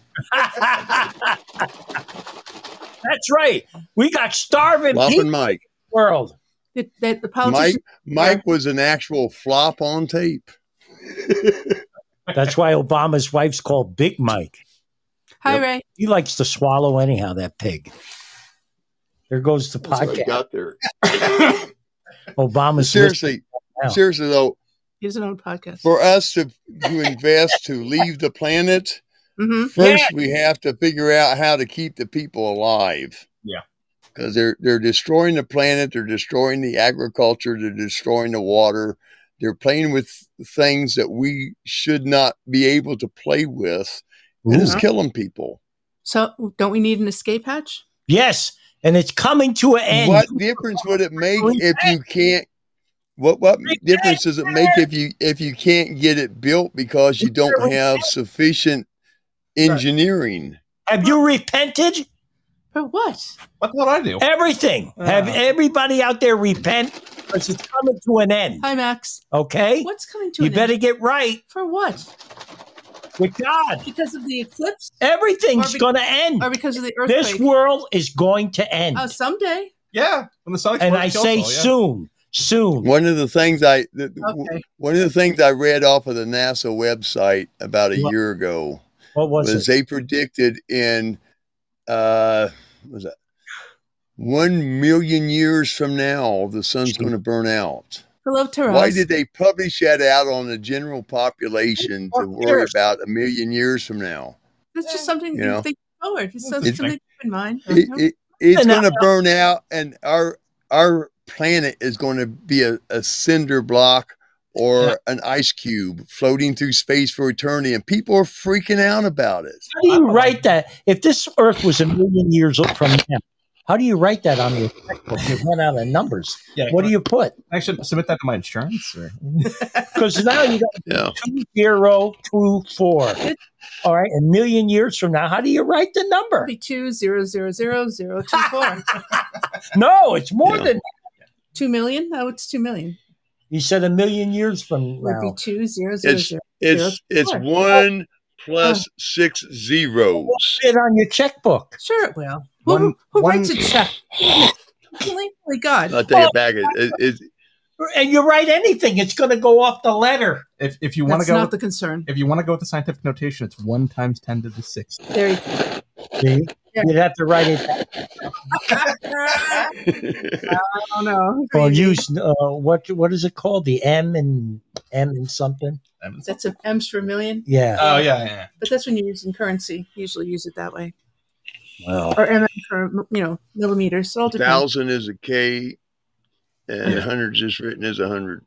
That's right. We got starving people Flopping in Mike. the world. the, the, the Mike politicians. Mike was an actual flop on tape. That's why Obama's wife's called Big Mike. Hi, Yep. Ray. He likes to swallow anyhow, that pig. There goes the That's how he podcast. got there. Obama's seriously, now. seriously though, He has an own podcast. for us to to invest to leave the planet, Mm-hmm. first we have to figure out how to keep the people alive. Yeah. Because they're they're destroying the planet, they're destroying the agriculture, they're destroying the water, they're playing with things that we should not be able to play with, and it's Ooh. killing people. So, don't we need an escape hatch? Yes, and it's coming to an end. What difference would it make if you can't? What what difference does it make if you if you can't get it built because you don't have sufficient engineering? Have you repented? For what? What the hell did I do? Everything. Uh. Have everybody out there repent because it's coming to an end. Hi, Max. Okay? What's coming to You an better end? get right For what? with God. Because of the eclipse? Everything's Or be- going to end. Or because of the earthquake? This world is going to end. Oh, someday. Yeah, when the sun and explodes, I kills say all, yeah. soon. Soon. One of the things I the, Okay. one of the things I read off of the NASA website about a What? year ago What was, was it? they predicted in uh what was that one million years from now the sun's going to burn out. Hello, Taraz. Why did they publish that out on the general population to worry Years. about a million years from now? That's just something You you know? think forward. It's something It's- to keep in mind. It, it, it's And going to now- burn out, and our our planet is going to be a, a cinder block or Yeah. an ice cube floating through space for eternity, and people are freaking out about it. How do you write that? If this Earth was a million years from now, how do you write that on your checkbook? You run out of numbers. Yeah, What do you put? I should submit that to my insurance. Or? Because now you got Yeah. two zero two four. All right, a million years from now, how do you write the number? It'd be two zero zero zero zero two four. No, it's more Yeah. than Two million? Oh, it's two million. you said. A million years from Would be now. two zero zero It's zero. it's it's Sure. one plus six zeros. Put it on your checkbook. Sure, it will. One- who who one- writes a check? Holy, holy God. I'll take it back. It, it, it, And you write anything, it's going to go off the letter. If if you want to That's go, not with, the concern. if you want to go with the scientific notation, it's one times ten to the sixth. There you go. See? You'd have to write it I don't know. or use uh, what what is it called? The M and M and something. That's a M's for a million, Yeah. Oh yeah, yeah. but that's when you're using currency. You usually use it that way. Well, Or M for, you know, millimeters. So it all depends. thousand is a K, and a hundred just written as a hundred.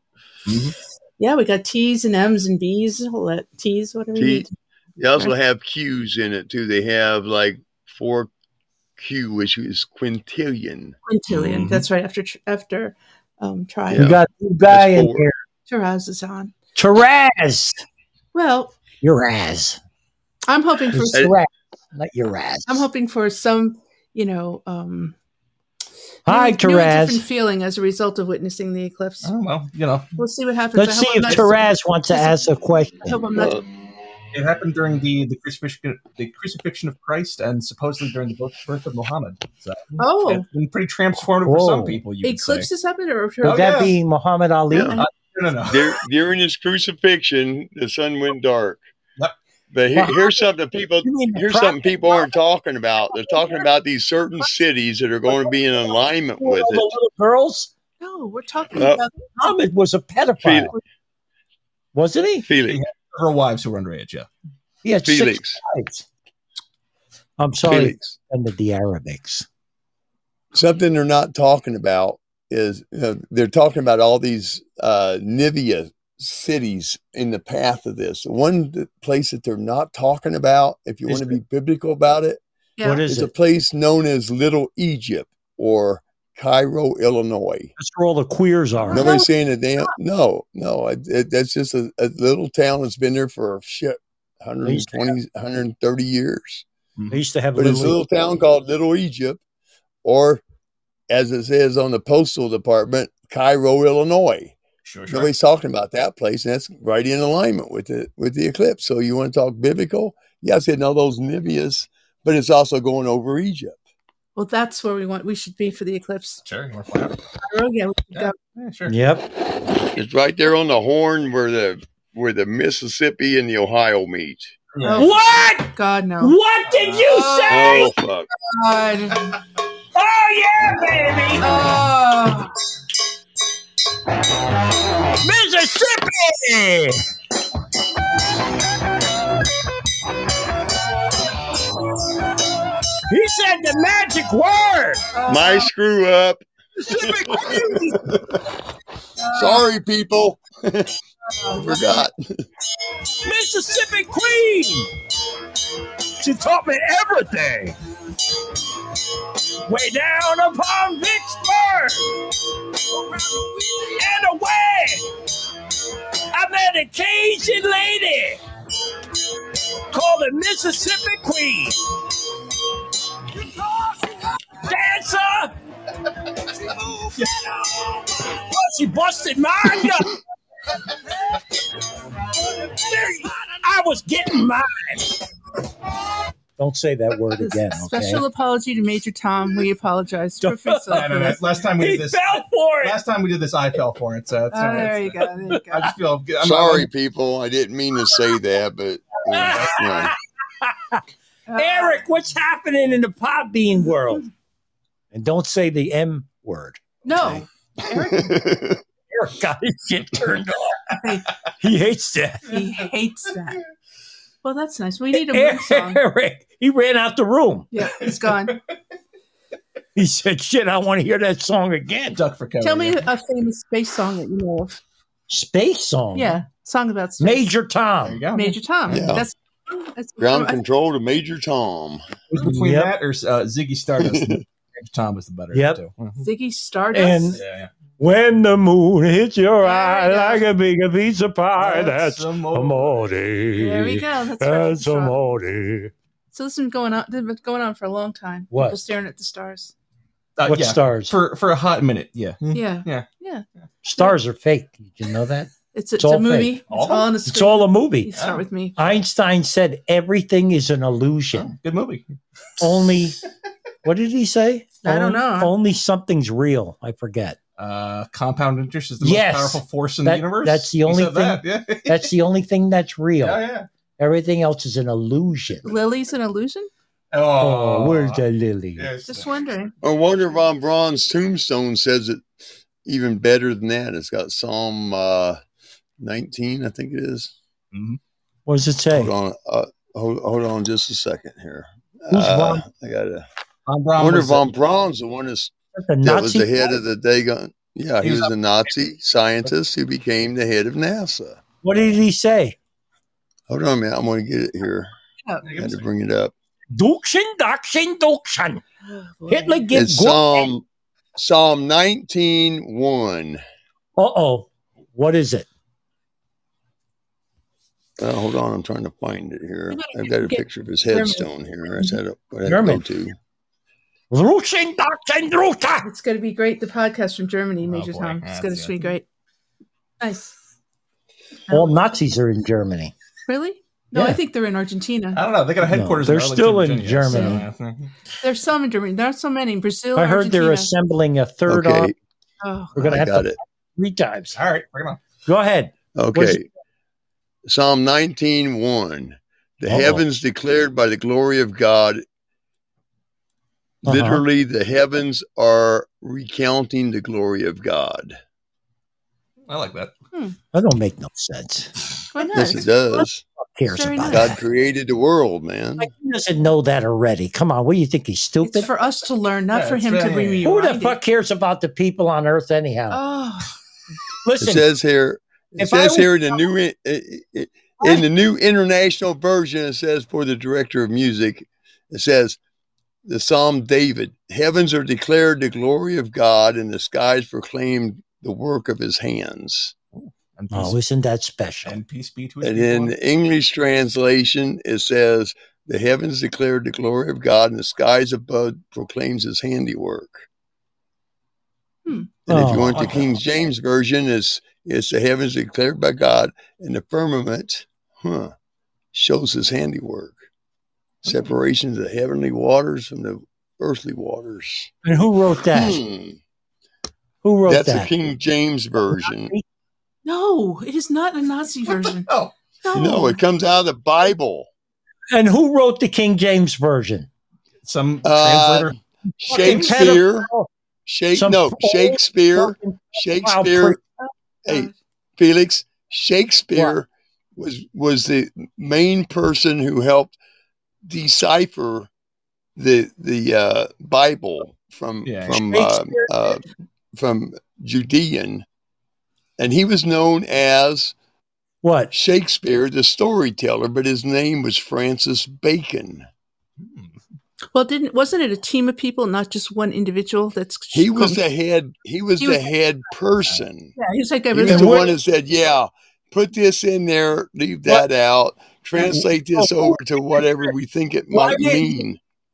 Yeah, we got T's and M's and B's. All that T's, whatever you T- need. They also have Q's in it too. They have like four Q, which is quintillion. Quintillion. Mhm. That's right. After tr- after um, try. you got a new guy That's in four. here. Taraz is on. Taraz. Well, Uraz. I'm hoping for It's Hey. Taraz, not Uraz. I'm hoping for some, you know, um, Hi, new, new and different Taraz. feeling as a result of witnessing the eclipse. Oh well, you know, We'll see what happens. Let's I see hope if I'm not- Taraz wants to ask a question. I hope I'm not. Uh, it happened during the the crucifixion, the crucifixion of Christ, and supposedly during the birth, birth of Muhammad. So Oh. it's been pretty transformative for some Whoa. people. You could say. Eclipses happen or Would Oh, that yeah. be Muhammad Ali? Yeah. No, no, no. Dur- during his crucifixion, the sun went dark. Yep. But here, here's something people You mean the here's prophet? something people aren't talking about. They're talking about these certain cities that are going to be in alignment with All the it. little girls. No, we're talking Uh, about. Muhammad was a pedophile, Felix. wasn't he? Felix, Several wives who were underage. Yeah. He had six Felix, wives. I'm sorry, Felix. under the Arabics. Something they're not talking about is you know, they're talking about all these uh, Nivea cities in the path of this. The one th- place that they're not talking about, if you Is want to be biblical about it, Yeah. What is is a it? place known as Little Egypt or Cairo, Illinois. That's where all the queers are. No. Nobody's saying a damn. No, no. It, it, that's just a, a little town that's been there for shit, one hundred twenty, one hundred thirty years. They used to have But it's a little. little town called Little Egypt, or as it says on the postal department, Cairo, Illinois. Sure, sure. Nobody's talking about that place, and that's right in alignment with the with the eclipse. So you want to talk biblical? Yeah, I said no, those Niveas, but it's also going over Egypt. Well, that's where we want. We should be for the eclipse. Sure. You want to fly out? Oh, yeah, we should go. Yeah, sure. Yep. It's right there on the horn where the where the Mississippi and the Ohio meet. Yeah. Oh, What? God, no. What did you say? Oh fuck! God. Oh yeah, baby, Oh. Mississippi. He said the magic word. My screw up. Sorry, people. I forgot. Mississippi Queen. She taught me everything. Way down upon Vicksburg and away, I met a Cajun lady called the Mississippi Queen. You talk sir. She busted mine. I was getting mine. Don't say that word again, okay? Special apology to Major Tom. We apologize profusely. No, no, no. Last time we He did this, fell for it. last time we did this, I fell for it. So it's, Oh, uh, there you it's- go. There you go. I just feel good. I'm Sorry, not- people. I didn't mean to say that, but you know, you know. Uh, Eric, what's happening in the pot bean world? And don't say the M word. No. Eric got his shit turned off. He hates that. He hates that. Well, that's nice. We need a moon song. Eric, he ran out the room. Yeah, he's gone. He said, shit, I want to hear that song again. Duck for cover. Tell me yeah. a famous space song that you know of. Space song. Yeah, song about space. Major There Tom. you go. Major Tom. Yeah. That's, that's Ground I- control to Major Tom. Who's between Yep. that or uh, Ziggy Stardust? and Tom was the better. Yep. Too. Ziggy Stardust. And Yeah, yeah. when the moon hits your eye There we go. like a big pizza pie, that's That's a amore. more. there we go. That's That's reference a rock. more. So this has been going on. This has been going on for a long time. What? People staring at the stars. Uh, What yeah, stars? For for a hot minute. Yeah. Yeah. Yeah. Yeah. Stars are fake. Did you know that? It's, it's, all a movie. fake. It's all on the It's screen. all a You movie. start with me. Einstein said everything is an illusion. Good movie. Only, what did he say? I don't Only- know. Only something's real. I forget. Uh, compound interest is the Yes. most powerful force in That- the universe. that's the He only said that, Yeah. That's the only thing that's real. yeah, yeah. Everything else is an illusion. Lily's an illusion? Oh, where's the lily? Yes. Just wondering. I wonder von Braun's tombstone says it even better than that. It's got Psalm uh, nineteen, I think it is. What does it say? Hold on, uh, hold, hold on, just a second here. Who's Uh, von? I gotta. Von I Braun wonder was if von the- Braun's the one that's, The that was Nazi? the head of the Dagon. Yeah, he He was was a Nazi scientist who became the head of NASA. What did he say? Hold on a minute, I'm going to get it here. Oh, I had to bring it up. Dukshin, Dakshin, Dukshin. oh, boy. Hitler get It's Psalm Psalm nineteen one. Uh oh. What is it? Uh, hold on, I'm trying to find it here. We gotta I've got a get picture of his German. headstone here. That's what I what I had to German. go to. Dukshin, Dakshin, Dukshin. It's going to be great. The podcast from Germany, Major boy. Tom. It's That's going to good. be great. Nice. All Nazis are in Germany. Really? No, I Yeah. think they're in Argentina. I don't know. They got a headquarters. No, in they're Arlington, still in Virginia, Germany. so, uh, There's some in Germany. There aren't so many. Brazil, I heard they're Argentina. assembling a third Okay, arm. Oh, We're going to I have got to it. three times. all right, bring it on. Go ahead. What is Okay. Psalm nineteen one. The Uh-oh. heavens declared by the glory of God. Uh-huh. Literally, the heavens are recounting the glory of God. I like that. That don't make no sense. why not? Yes, it does. Who cares Very about nice. God created the world, man. that? He doesn't know that already. Come on. What do you think? He's It's stupid? for us to learn, not Yeah, for it's him to very- bring me Who the reminded. fuck cares about the people on Earth anyhow? Oh, It Listen, says here. It if I says was- here in the new in, in, in the new international version. It says for the director of music. It says the Psalm David. Heavens are declared the glory of God, and the skies proclaim the work of His hands. And peace, oh, isn't that special? and peace be to his And people. in the English translation, it says, the heavens declared the glory of God, and the skies above proclaims His handiwork. Hmm. And if you Oh, want the okay. King James Version, it's, it's the heavens declared by God, and the firmament huh, shows His handiwork. Separation of the heavenly waters from the earthly waters. And who wrote that? Hmm. Who wrote That's the that? King James Version. no, it is not a Nazi version. Oh, No. No, it comes out of the Bible. And who wrote the King James version? some Uh, translator. Shakespeare. Shake, Some no, full Shakespeare. fucking Shakespeare. Hey, Uh, Felix, Shakespeare was was the main person who helped decipher the the uh, Bible from Yeah. from uh, Shakespeare uh, from Judean, and he was known as What? Shakespeare, the storyteller, but his name was Francis Bacon. well, didn't wasn't it a team of people, not just one individual? That's He was the head. He was He the was- head person. yeah. He was like He a was And the what- one that said, "Yeah, put this in there, leave that out, translate this over to whatever we think it Why might didn't- mean."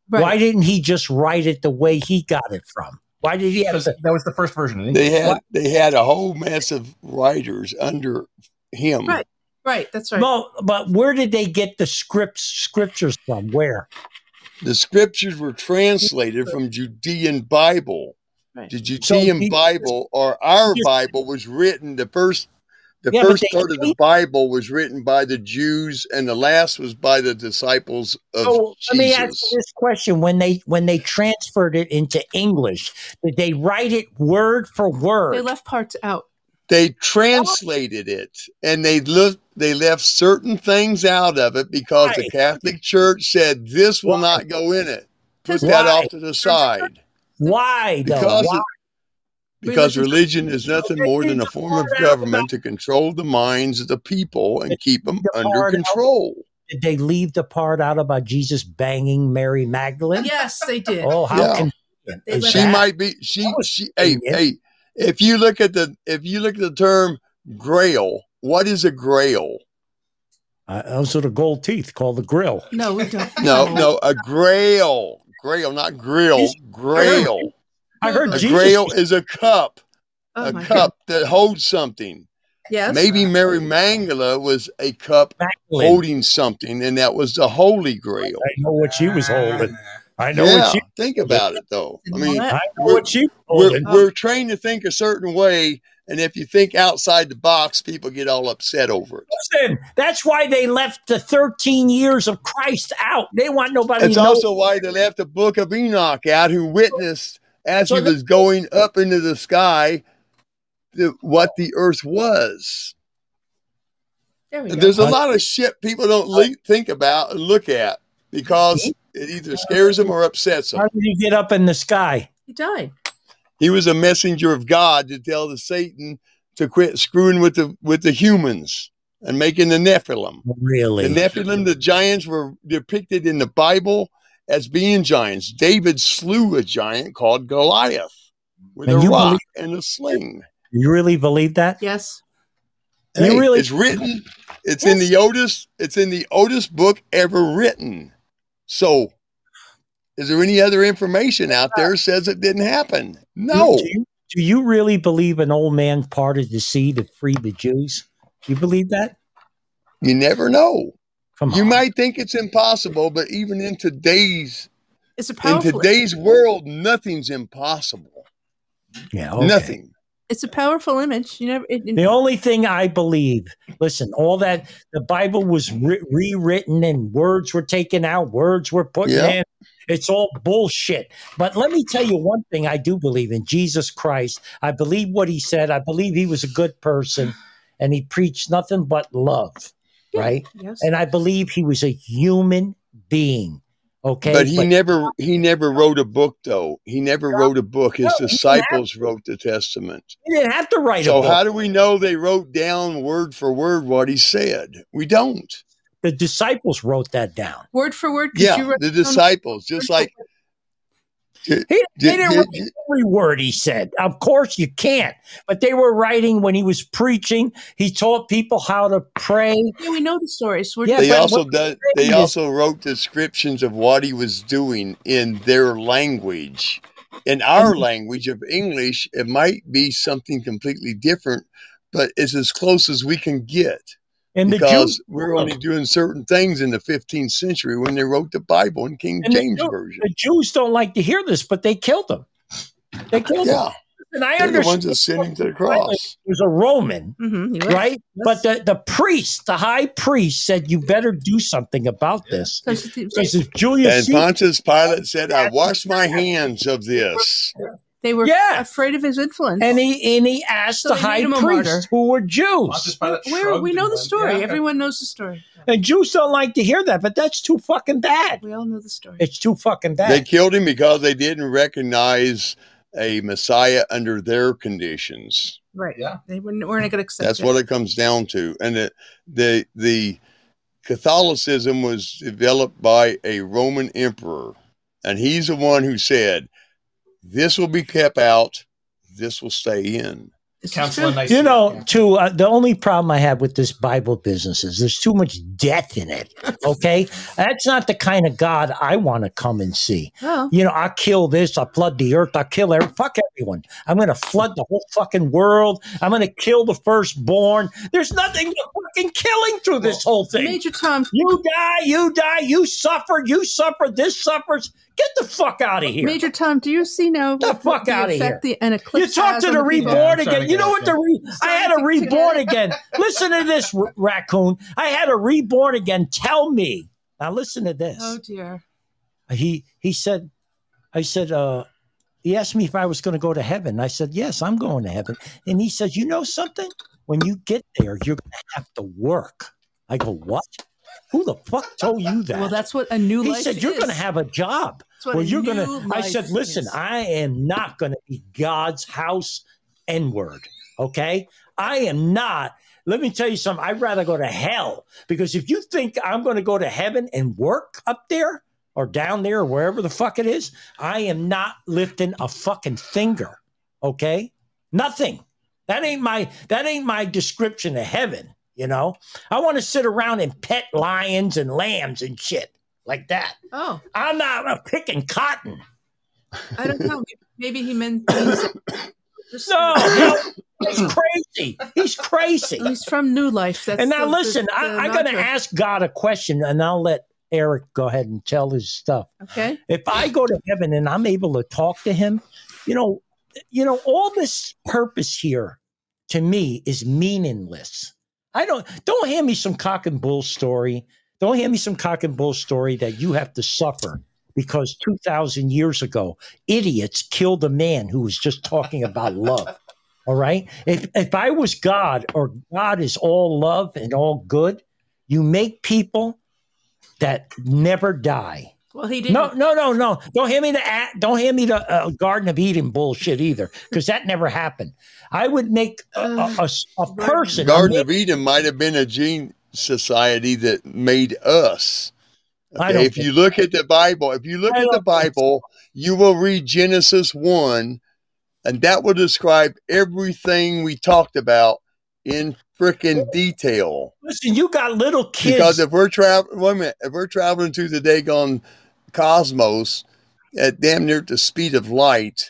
Right. Why didn't he just write it the way he got it from? Why did he have Because to? that was the first version in English. They had they had a whole mess of writers under him. Right. Right. That's right. Well, but where did they get the scripts scriptures from? Where? The scriptures were translated from Judean Bible. Right. The Judean he- Bible, or our Bible, was written. The first, the Yeah, but first they- part of the Bible was written by the Jews, and the last was by the disciples of So let me ask Jesus. you this question: When they when they transferred it into English, did they write it word for word? They left parts out. They translated it, and they looked. They left certain things out of it because the Why? Catholic Church said this will Why? not go in it. Put Why? that off to the side. Why though? Because Why? it- Because Religion- religion is nothing more than a form of government to control the minds of the people and keep them The under part out- control. Did they leave the part out about Jesus banging Mary Magdalene? Yes, they did. Oh, how Yeah. convenient They is left She that? might be she That was she hey convenient. hey if you look at the if you look at the term grail, what is a grail? Uh, those are the gold teeth called the grill. No, we don't. No, no, a grail. Grail, not grill. Jesus- Grail. I heard A Jesus. grail is a cup. Oh a my cup that holds something. Yes. Maybe Mary Magdalene was a cup Magdalene. holding something, and that was the Holy Grail. I know what she was holding. I know Yeah, what she. think about it though. I mean, What? I know we're- what she was we're, holding. we're trained to think a certain way, and if you think outside the box, people get all upset over it. Listen, that's why they left the thirteen years of Christ out. They want nobody It's to know. also why they left the book of Enoch out, who witnessed as So he they- was going up into the sky the, what the earth was. There we And go. there's a lot of shit people don't le- think about and look at because it either scares them or upsets them. How did he get up in the sky? He died. He was a messenger of God to tell the Satan to quit screwing with the with the humans and making the Nephilim. Really? The Nephilim, the giants, were depicted in the Bible as being giants. David slew a giant called Goliath with And a you rock and a sling. You really believe that? Yes. You Hey, really- it's written. It's in the oldest. It's in the oldest book ever written. So, is there any other information out there that says it didn't happen? No. Do you, do you really believe an old man parted the sea to free the Jews? You believe that? You never know. Come You on. might think it's impossible, but even in today's It's a in powerful. today's world, nothing's impossible. Yeah. Okay. Nothing. It's a powerful image. You never. It, it- The only thing I believe, listen, all that the Bible was re- rewritten and words were taken out, words were put Yeah. in. It's all bullshit. But let me tell you one thing I do believe in Jesus Christ. I believe what he said. I believe he was a good person and he preached nothing but love, yeah, right? Yes. And I believe he was a human being. Okay. But he never he never wrote a book though. He never wrote a book. His No, he didn't disciples wrote the Testament. he didn't have to write So a book. how do we know they wrote down word for word what he said? We don't. The disciples wrote that down. Word for word. Could Yeah, you write the down- disciples, just like He, Did- they didn't did- write every word he said. Of course you can't. But they were writing when he was preaching. He taught people how to pray. Yeah, we know the stories. We're Yeah, they but also what did, they're they saying is- also wrote descriptions of what he was doing in their language. In our language of English, it might be something completely different, but it's as close as we can get. And the Because Jews, we're only doing certain things in the fifteenth century when they wrote the Bible in King and the James Jew- Version. the Jews don't like to hear this, but they killed him. They killed him. Yeah, And I they're the ones understand that sent him to the Pilate cross. was a Roman, Mhm, he was. right? But the, the priest, the high priest, said, you better do something about this. Because it- Because if Julius And Caesar, Pontius Pilate said, I wash my hands of this. they were Yeah. afraid of his influence. and he and he asked So the they high made him a martyr. priests who were Jews. Pontius Pilate Where shrugged we know and the went, story. "Yeah, okay." Everyone knows the story. And Jews don't like to hear that, but that's too fucking bad. We all know the story. It's too fucking They bad. killed him because they didn't recognize a Messiah under their conditions. Right. Yeah. They weren't, weren't going to accept That's it. what it comes down to. And the, the the Catholicism was developed by a Roman emperor, and he's the one who said, "This will be kept out. This will stay in." This is Council true. of Nicaea. You know, Yeah. to uh, the only problem I have with this Bible business is there's too much death in it. Okay, that's not the kind of God I want to come and see. Oh, You know, I kill this, I flood the earth, I kill every fuck everyone. I'm gonna flood the whole fucking world. I'm gonna kill the firstborn. There's nothing but fucking killing through this whole thing. Major Tom. You die, you die, you suffer, you suffer, this suffers. Get the fuck out of here. Major Tom, do you see now The what fuck the outta effect here. the, an You eclipse talk has to on the the people? reborn Yeah, I'm trying again. to You get know it, what the re- I had a Starting to reborn get it. again. Listen to this, r- raccoon. I had a reborn again. Tell me. Now listen to this. Oh dear. He he said, I said, uh, he asked me if I was going to go to heaven. I said, yes, I'm going to heaven. And he says, you know something? When you get there, you're going to have to work. I go, what? Who the fuck told you that? Well, that's what a new he life said, you're is. going to have a job. That's what Well, a you're going new to. I life said, listen, is. I am not going to be God's house N word. Okay. I am not. Let me tell you something. I'd rather go to hell, because if you think I'm going to go to heaven and work up there or down there or wherever the fuck it is, I am not lifting a fucking finger. Okay. Nothing. That ain't my, that ain't my description of heaven. You know, I want to sit around and pet lions and lambs and shit like that. Oh, I'm not uh, picking cotton. I don't know. Maybe he meant means just- No, hell, he's crazy. He's crazy. He's from New Life. That's And now the- listen, the- I, the I'm going to mantra. ask God a question, and I'll let Eric go ahead and tell his stuff. Okay. If I go to heaven and I'm able to talk to him, you know, you know, all this purpose here to me is meaningless. I don't don't hand me some cock and bull story. Don't hand me some cock and bull story that you have to suffer because two thousand years ago, idiots killed a man who was just talking about love. All right. If if I was God, or God is all love and all good, you make people that never die. Well, he didn't. No, no, no, no. Don't hand me the a- don't hand me the uh, Garden of Eden bullshit either, because that never happened. I would make a, a, a, a person. Garden a of Eden might have been a gene society that made us. I Okay, don't if think- you look at the Bible, if you look I at the don't think Bible, you will read Genesis one, and that will describe everything we talked about in freaking detail. Listen, you got little kids. Because if we're traveling, wait a minute, if we're traveling through the daggone cosmos at damn near the speed of light,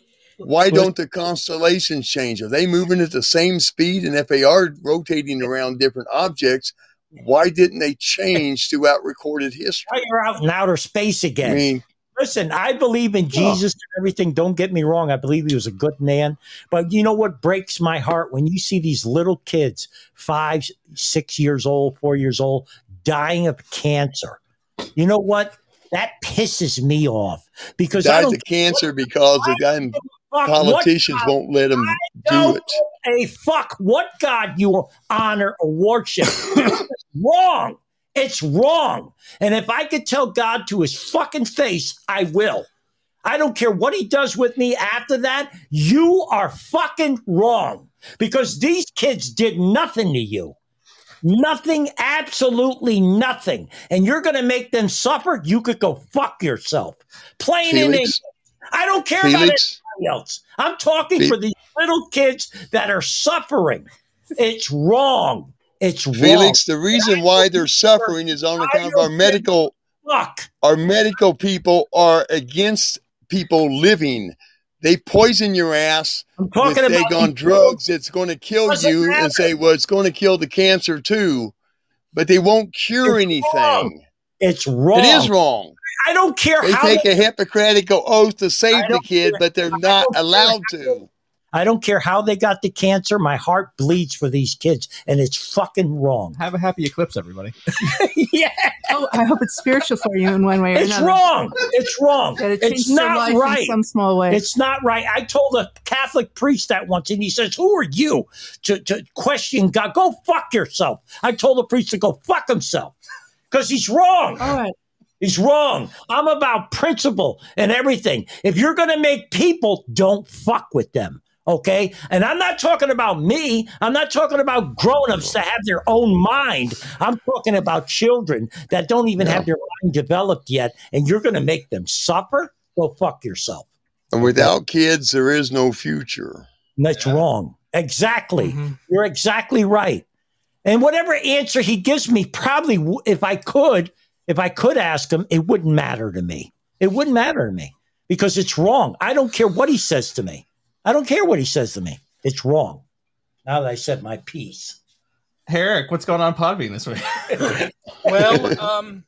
why don't the constellations change? Are they moving at the same speed? And if they are rotating around different objects, why didn't they change throughout recorded history? Now you're out in outer space again. I mean, Listen, I believe in Jesus and everything. Don't get me wrong. I believe he was a good man. But you know what breaks my heart? When you see these little kids, five, six years old, four years old, dying of cancer. You know what? That pisses me off. Because I dies don't of cancer because the damn fuck what politicians God- won't let them do don't it. give a fuck what God you honor or worship. It's wrong. It's wrong. And if I could tell God to his fucking face, I will. I don't care what he does with me after that. You are fucking wrong, because these kids did nothing to you. Nothing, absolutely nothing. And you're going to make them suffer? You could go fuck yourself. Plain and Felix, English. I don't care about Felix, anybody else. I'm talking Fe- for these little kids that are suffering. It's wrong. It's wrong. Felix, the reason why they're suffering is on account of our medical, Fuck. our medical people are against people living. They poison your ass I'm with talking about daggone drugs. It's going to kill Doesn't you matter. and say, well, it's going to kill the cancer too, but they won't cure It's anything. wrong. It's wrong. It is wrong. I don't care They how take they, a Hippocratic oath to save I the don't kid, care. but they're I not don't care allowed how to. I don't care how they got the cancer. My heart bleeds for these kids, and it's fucking wrong. Have a happy eclipse, everybody. Yeah, Oh, I hope it's spiritual for you in one way or it's another. wrong. It's wrong. That it It's changed their not life right. in some small way. It's not right. I told a Catholic priest that once, and he says, "Who are you to, to question God? Go fuck yourself." I told the priest to go fuck himself because he's wrong. All right. He's wrong. I'm about principle and everything. If you're going to make people, don't fuck with them. Okay? And I'm not talking about me. I'm not talking about grown-ups that have their own mind. I'm talking about children that don't even Yeah. have their mind developed yet. And you're going to make them suffer? Go fuck yourself. And without kids, there is no future. And that's Yeah. wrong. Exactly. Mm-hmm. You're exactly right. And whatever answer he gives me, probably w- if I could, if I could ask him, it wouldn't matter to me. It wouldn't matter to me because it's wrong. I don't care what he says to me. I don't care what he says to me. It's wrong. Now that I said my piece. Hey, Eric, what's going on Podbean this week? Well, um,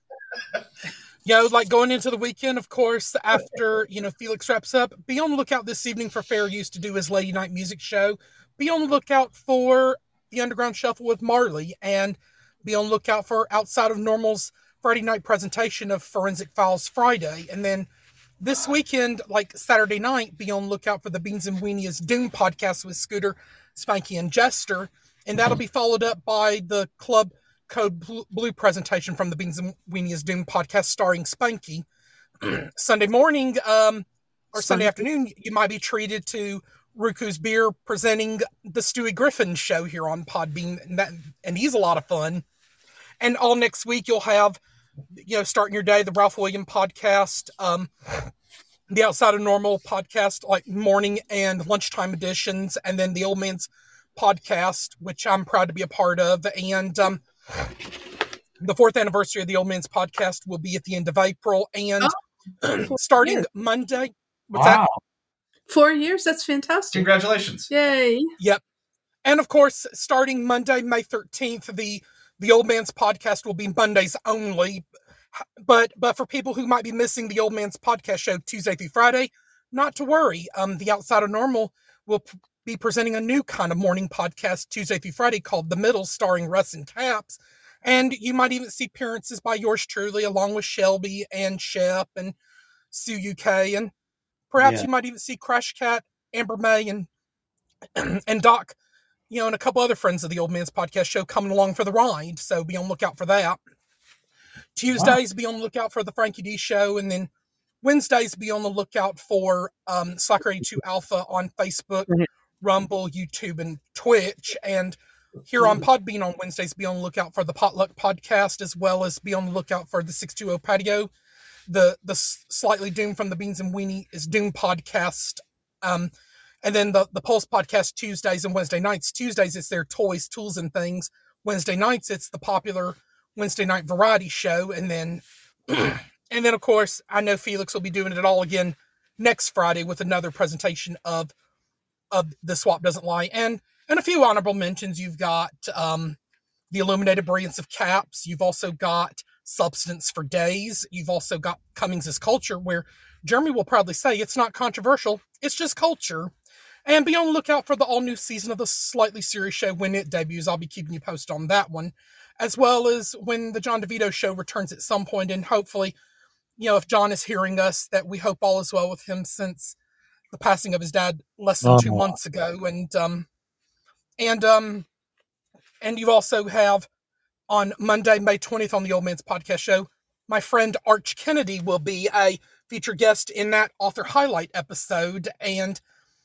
you know, like going into the weekend, of course, after, you know, Felix wraps up, be on the lookout this evening for Fair Use to do his Lady Night music show. Be on the lookout for the Underground Shuffle with Marley, and be on the lookout for Outside of Normal's Friday night presentation of Forensic Files Friday. And then this weekend, like Saturday night, be on the lookout for the Beans and Weenies Doom podcast with Scooter, Spanky, and Jester. And that'll be followed up by the Club Code Blue presentation from the Beans and Weenies Doom podcast starring Spanky. Sunday morning, um, or Sunday afternoon, you might be treated to Ruku's Beer presenting the Stewie Griffin show here on Podbean, and, that, and he's a lot of fun. And all next week, you'll have, you know, starting your day, the Ralph William podcast, um, the Outside of Normal podcast, like morning and lunchtime editions, and then the Old Man's podcast, which I'm proud to be a part of. And um, the fourth anniversary of the Old Man's podcast will be at the end of April. And oh, starting years. Monday, what's wow. that? Four years? That's fantastic. Congratulations. Yay. Yep. And of course, starting Monday, May thirteenth, the, the Old Man's podcast will be Mondays only. But but for people who might be missing the Old Man's podcast show Tuesday through Friday, not to worry. Um, the Outside of Normal will p- be presenting a new kind of morning podcast Tuesday through Friday called The Middle, starring Russ and Caps. And you might even see appearances by yours truly, along with Shelby and Shep and Sue U K. And perhaps yeah. you might even see Crash Cat, Amber May, and and Doc, you know, and a couple other friends of the Old Man's podcast show coming along for the ride. So be on the lookout for that. Tuesdays, wow. be on the lookout for the Frankie D show. And then Wednesdays, be on the lookout for um, Slacker eighty-two Alpha on Facebook, mm-hmm. Rumble, YouTube, and Twitch. And here on Podbean on Wednesdays, be on the lookout for the Potluck podcast, as well as be on the lookout for the six two zero Patio. The the Slightly Doom from the Beans and Weenie is Doom podcast. Um, and then the, the Pulse podcast Tuesdays and Wednesday nights. Tuesdays, it's their toys, tools, and things. Wednesday nights, it's the popular Wednesday night variety show. And then, and then of course, I know Felix will be doing it all again next Friday with another presentation of, of The Swap Doesn't Lie. And, and a few honorable mentions. You've got, um, The Illuminated Brilliance of Caps. You've also got Substance for Days. You've also got Cummings' Culture, where Jeremy will probably say it's not controversial. It's just culture. And be on the lookout for the all-new season of the Slightly Serious Show when it debuts. I'll be keeping you posted on that one, as well as when the John DeVito Show returns at some point. And hopefully, you know, if John is hearing us, that we hope all is well with him since the passing of his dad less than oh. two months ago. And, um, and, um, and you also have on Monday, May twentieth on the Old Man's Podcast Show, my friend Arch Kennedy will be a featured guest in that author highlight episode. And,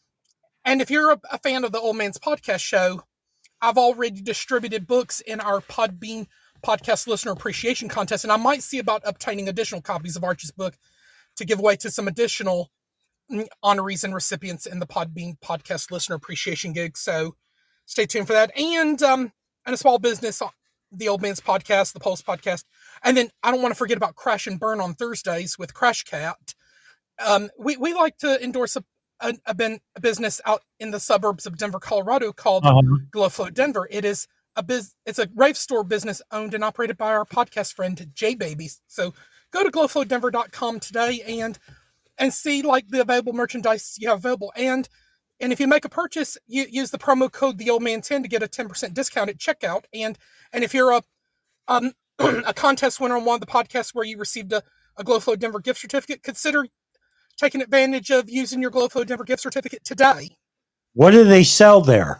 and if you're a, a fan of the Old Man's Podcast Show, I've already distributed books in our Podbean Podcast Listener Appreciation Contest, and I might see about obtaining additional copies of Archie's book to give away to some additional honorees and recipients in the Podbean Podcast Listener Appreciation Gig. So stay tuned for that. And, um, and a small business, the Old Man's Podcast, the Pulse Podcast. And then I don't want to forget about Crash and Burn on Thursdays with Crash Cat. Um, we, we like to endorse a A, a, ben, a business out in the suburbs of Denver, Colorado called uh-huh. Glowflow Denver. It is a biz, it's a rave store business owned and operated by our podcast friend J Baby. So go to glowflow denver dot com today and and see like the available merchandise you have available. And and if you make a purchase, you use the promo code the old man ten to get a ten percent discount at checkout. And and if you're a um a contest winner on one of the podcasts where you received a, a Glowflow Denver gift certificate, consider taking advantage of using your Glowflow Denver gift certificate today. What do they sell there?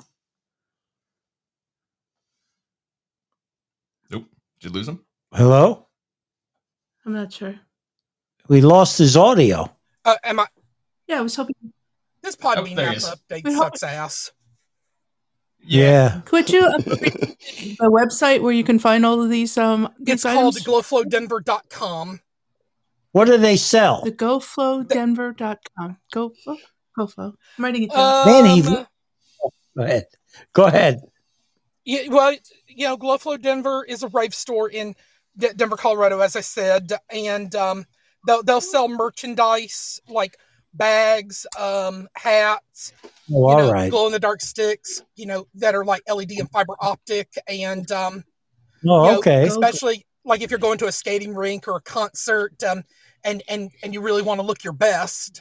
Nope. Did you lose him? Hello? I'm not sure. We lost his audio. Uh, am I? Yeah, I was hoping. This Podbean oh, app update Wait, sucks ass. Yeah. Could you update the website where you can find all of these? Um, these it's items? called glowflow denver dot com. What do they sell? The go flow denver dot com. Go flow. Go flow. I'm writing it down. Um, Man, he, Go ahead. Go ahead. Yeah, well, you know, Glowflow Denver is a rave store in D- Denver, Colorado, as I said, and um, they'll they'll sell merchandise like bags, um, hats, Oh, you all know, right. glow in the dark sticks, you know, that are like L E D and fiber optic, and um, Oh, you know, okay. especially like if you're going to a skating rink or a concert, um, and and and you really want to look your best.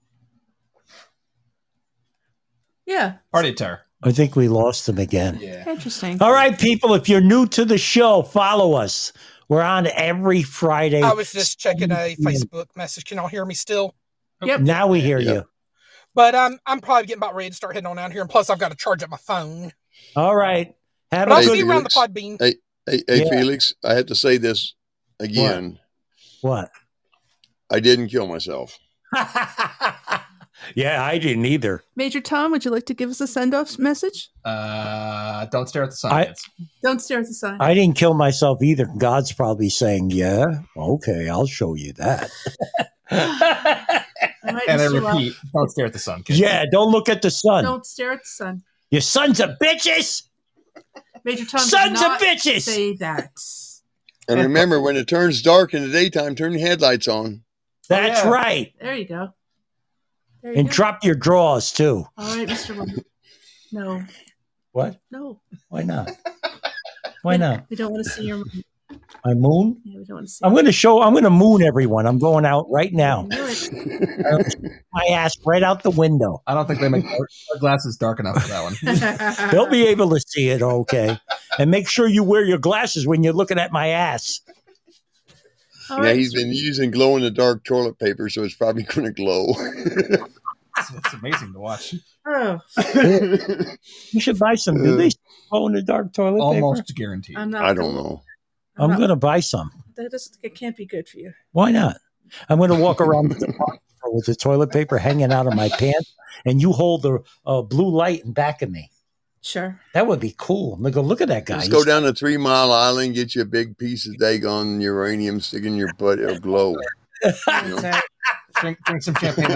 Yeah. Party attire. I think we lost him again. Yeah. Interesting. All right, people, if you're new to the show, follow us. We're on every Friday. I was just checking a Facebook message. Can y'all hear me still? Yep. Now we hear Yeah. you. But um, I'm probably getting about ready to start heading on out here, and plus I've got to charge up my phone. All right. Have But I'll a Hey, see you good around the Felix. Podbean. Hey, hey, hey Yeah. Felix, I have to say this again. what? I didn't kill myself. Yeah, I didn't either. Major Tom, would you like to give us a send-off message? Uh, don't stare at the sun. I- kids. Don't stare at the sun. I didn't kill myself either. God's probably saying, yeah, okay, I'll show you that. All right, And I Mister Love, repeat, don't stare at the sun. Kids. Yeah, don't look at the sun. don't stare at the sun. You sons of bitches! Major Tom, did Sons of not bitches! say that. And remember, when it turns dark in the daytime, turn your headlights on. That's yeah. right. There you go. There you And go. drop your drawers, too. All right, Mister Love. No, What? no. Why not? Why not? We don't want to see your. My moon? Yeah, we don't want to see. I'm going to show, I'm going to moon everyone. I'm going out right now. Do it. My ass right out the window. I don't think they make our glasses dark enough for that one. They'll be able to see it, okay? And make sure you wear your glasses when you're looking at my ass. All Yeah, right, he's been using glow in the dark toilet paper, so it's probably going to glow. It's, it's amazing to watch. Oh, You should buy some. Do they glow in the dark toilet Almost paper? guaranteed. I'm not. I don't know. I'm not- going to buy some. That doesn't. It can't be good for you. Why not? I'm going to walk around with the, with the toilet paper hanging out of my pants, and you hold the uh, blue light in back of me. Sure. That would be cool. I'm going to go look at that guy. Just go down to Three Mile Island, get you a big piece of Dagon uranium, stick in your butt, it'll glow. Drink, drink some champagne.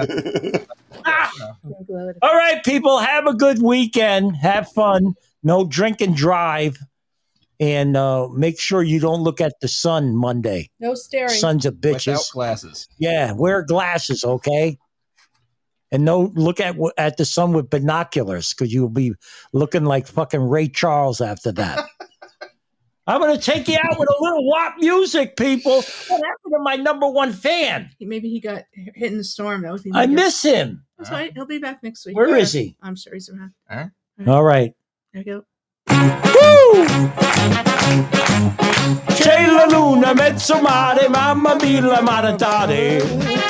All right, people, have a good weekend. Have fun. No drink and drive. And uh, make sure you don't look at the sun Monday. No staring. Sons of Without bitches. glasses. Yeah, wear glasses, okay? And don't look at at the sun with binoculars because you'll be looking like fucking Ray Charles after that. I'm going to take you out with a little W A P music, people. What happened to my number one fan? Maybe he got hit in the storm. That would be. I my guess. miss him. That's right. He'll be back next week. Where is he? I'm sure he's around. All right. There you go. Woo! C'è la luna, mezzo mare, mamma mia, la maratare.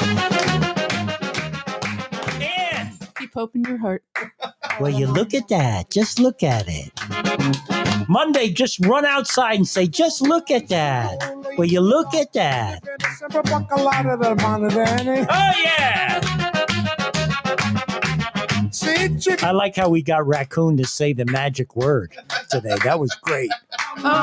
And Keep open your heart. well, you look at that. Just look at it. Monday, just run outside and say, just look at that. Well, you look at that. Oh, yeah. I like how we got Raccoon to say the magic word today. That was great. All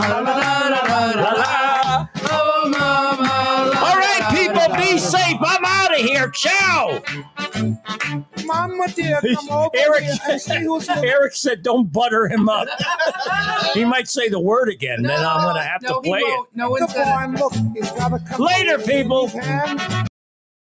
right, people, be safe. I'm out of here. Ciao. Mama dear, come over Eric, here and see who's looking. Eric said, don't butter him up. He might say the word again, then I'm going to have no, to play he it. won't. No one's The boy gonna. and look, he's gotta come Later, over people. with his hand.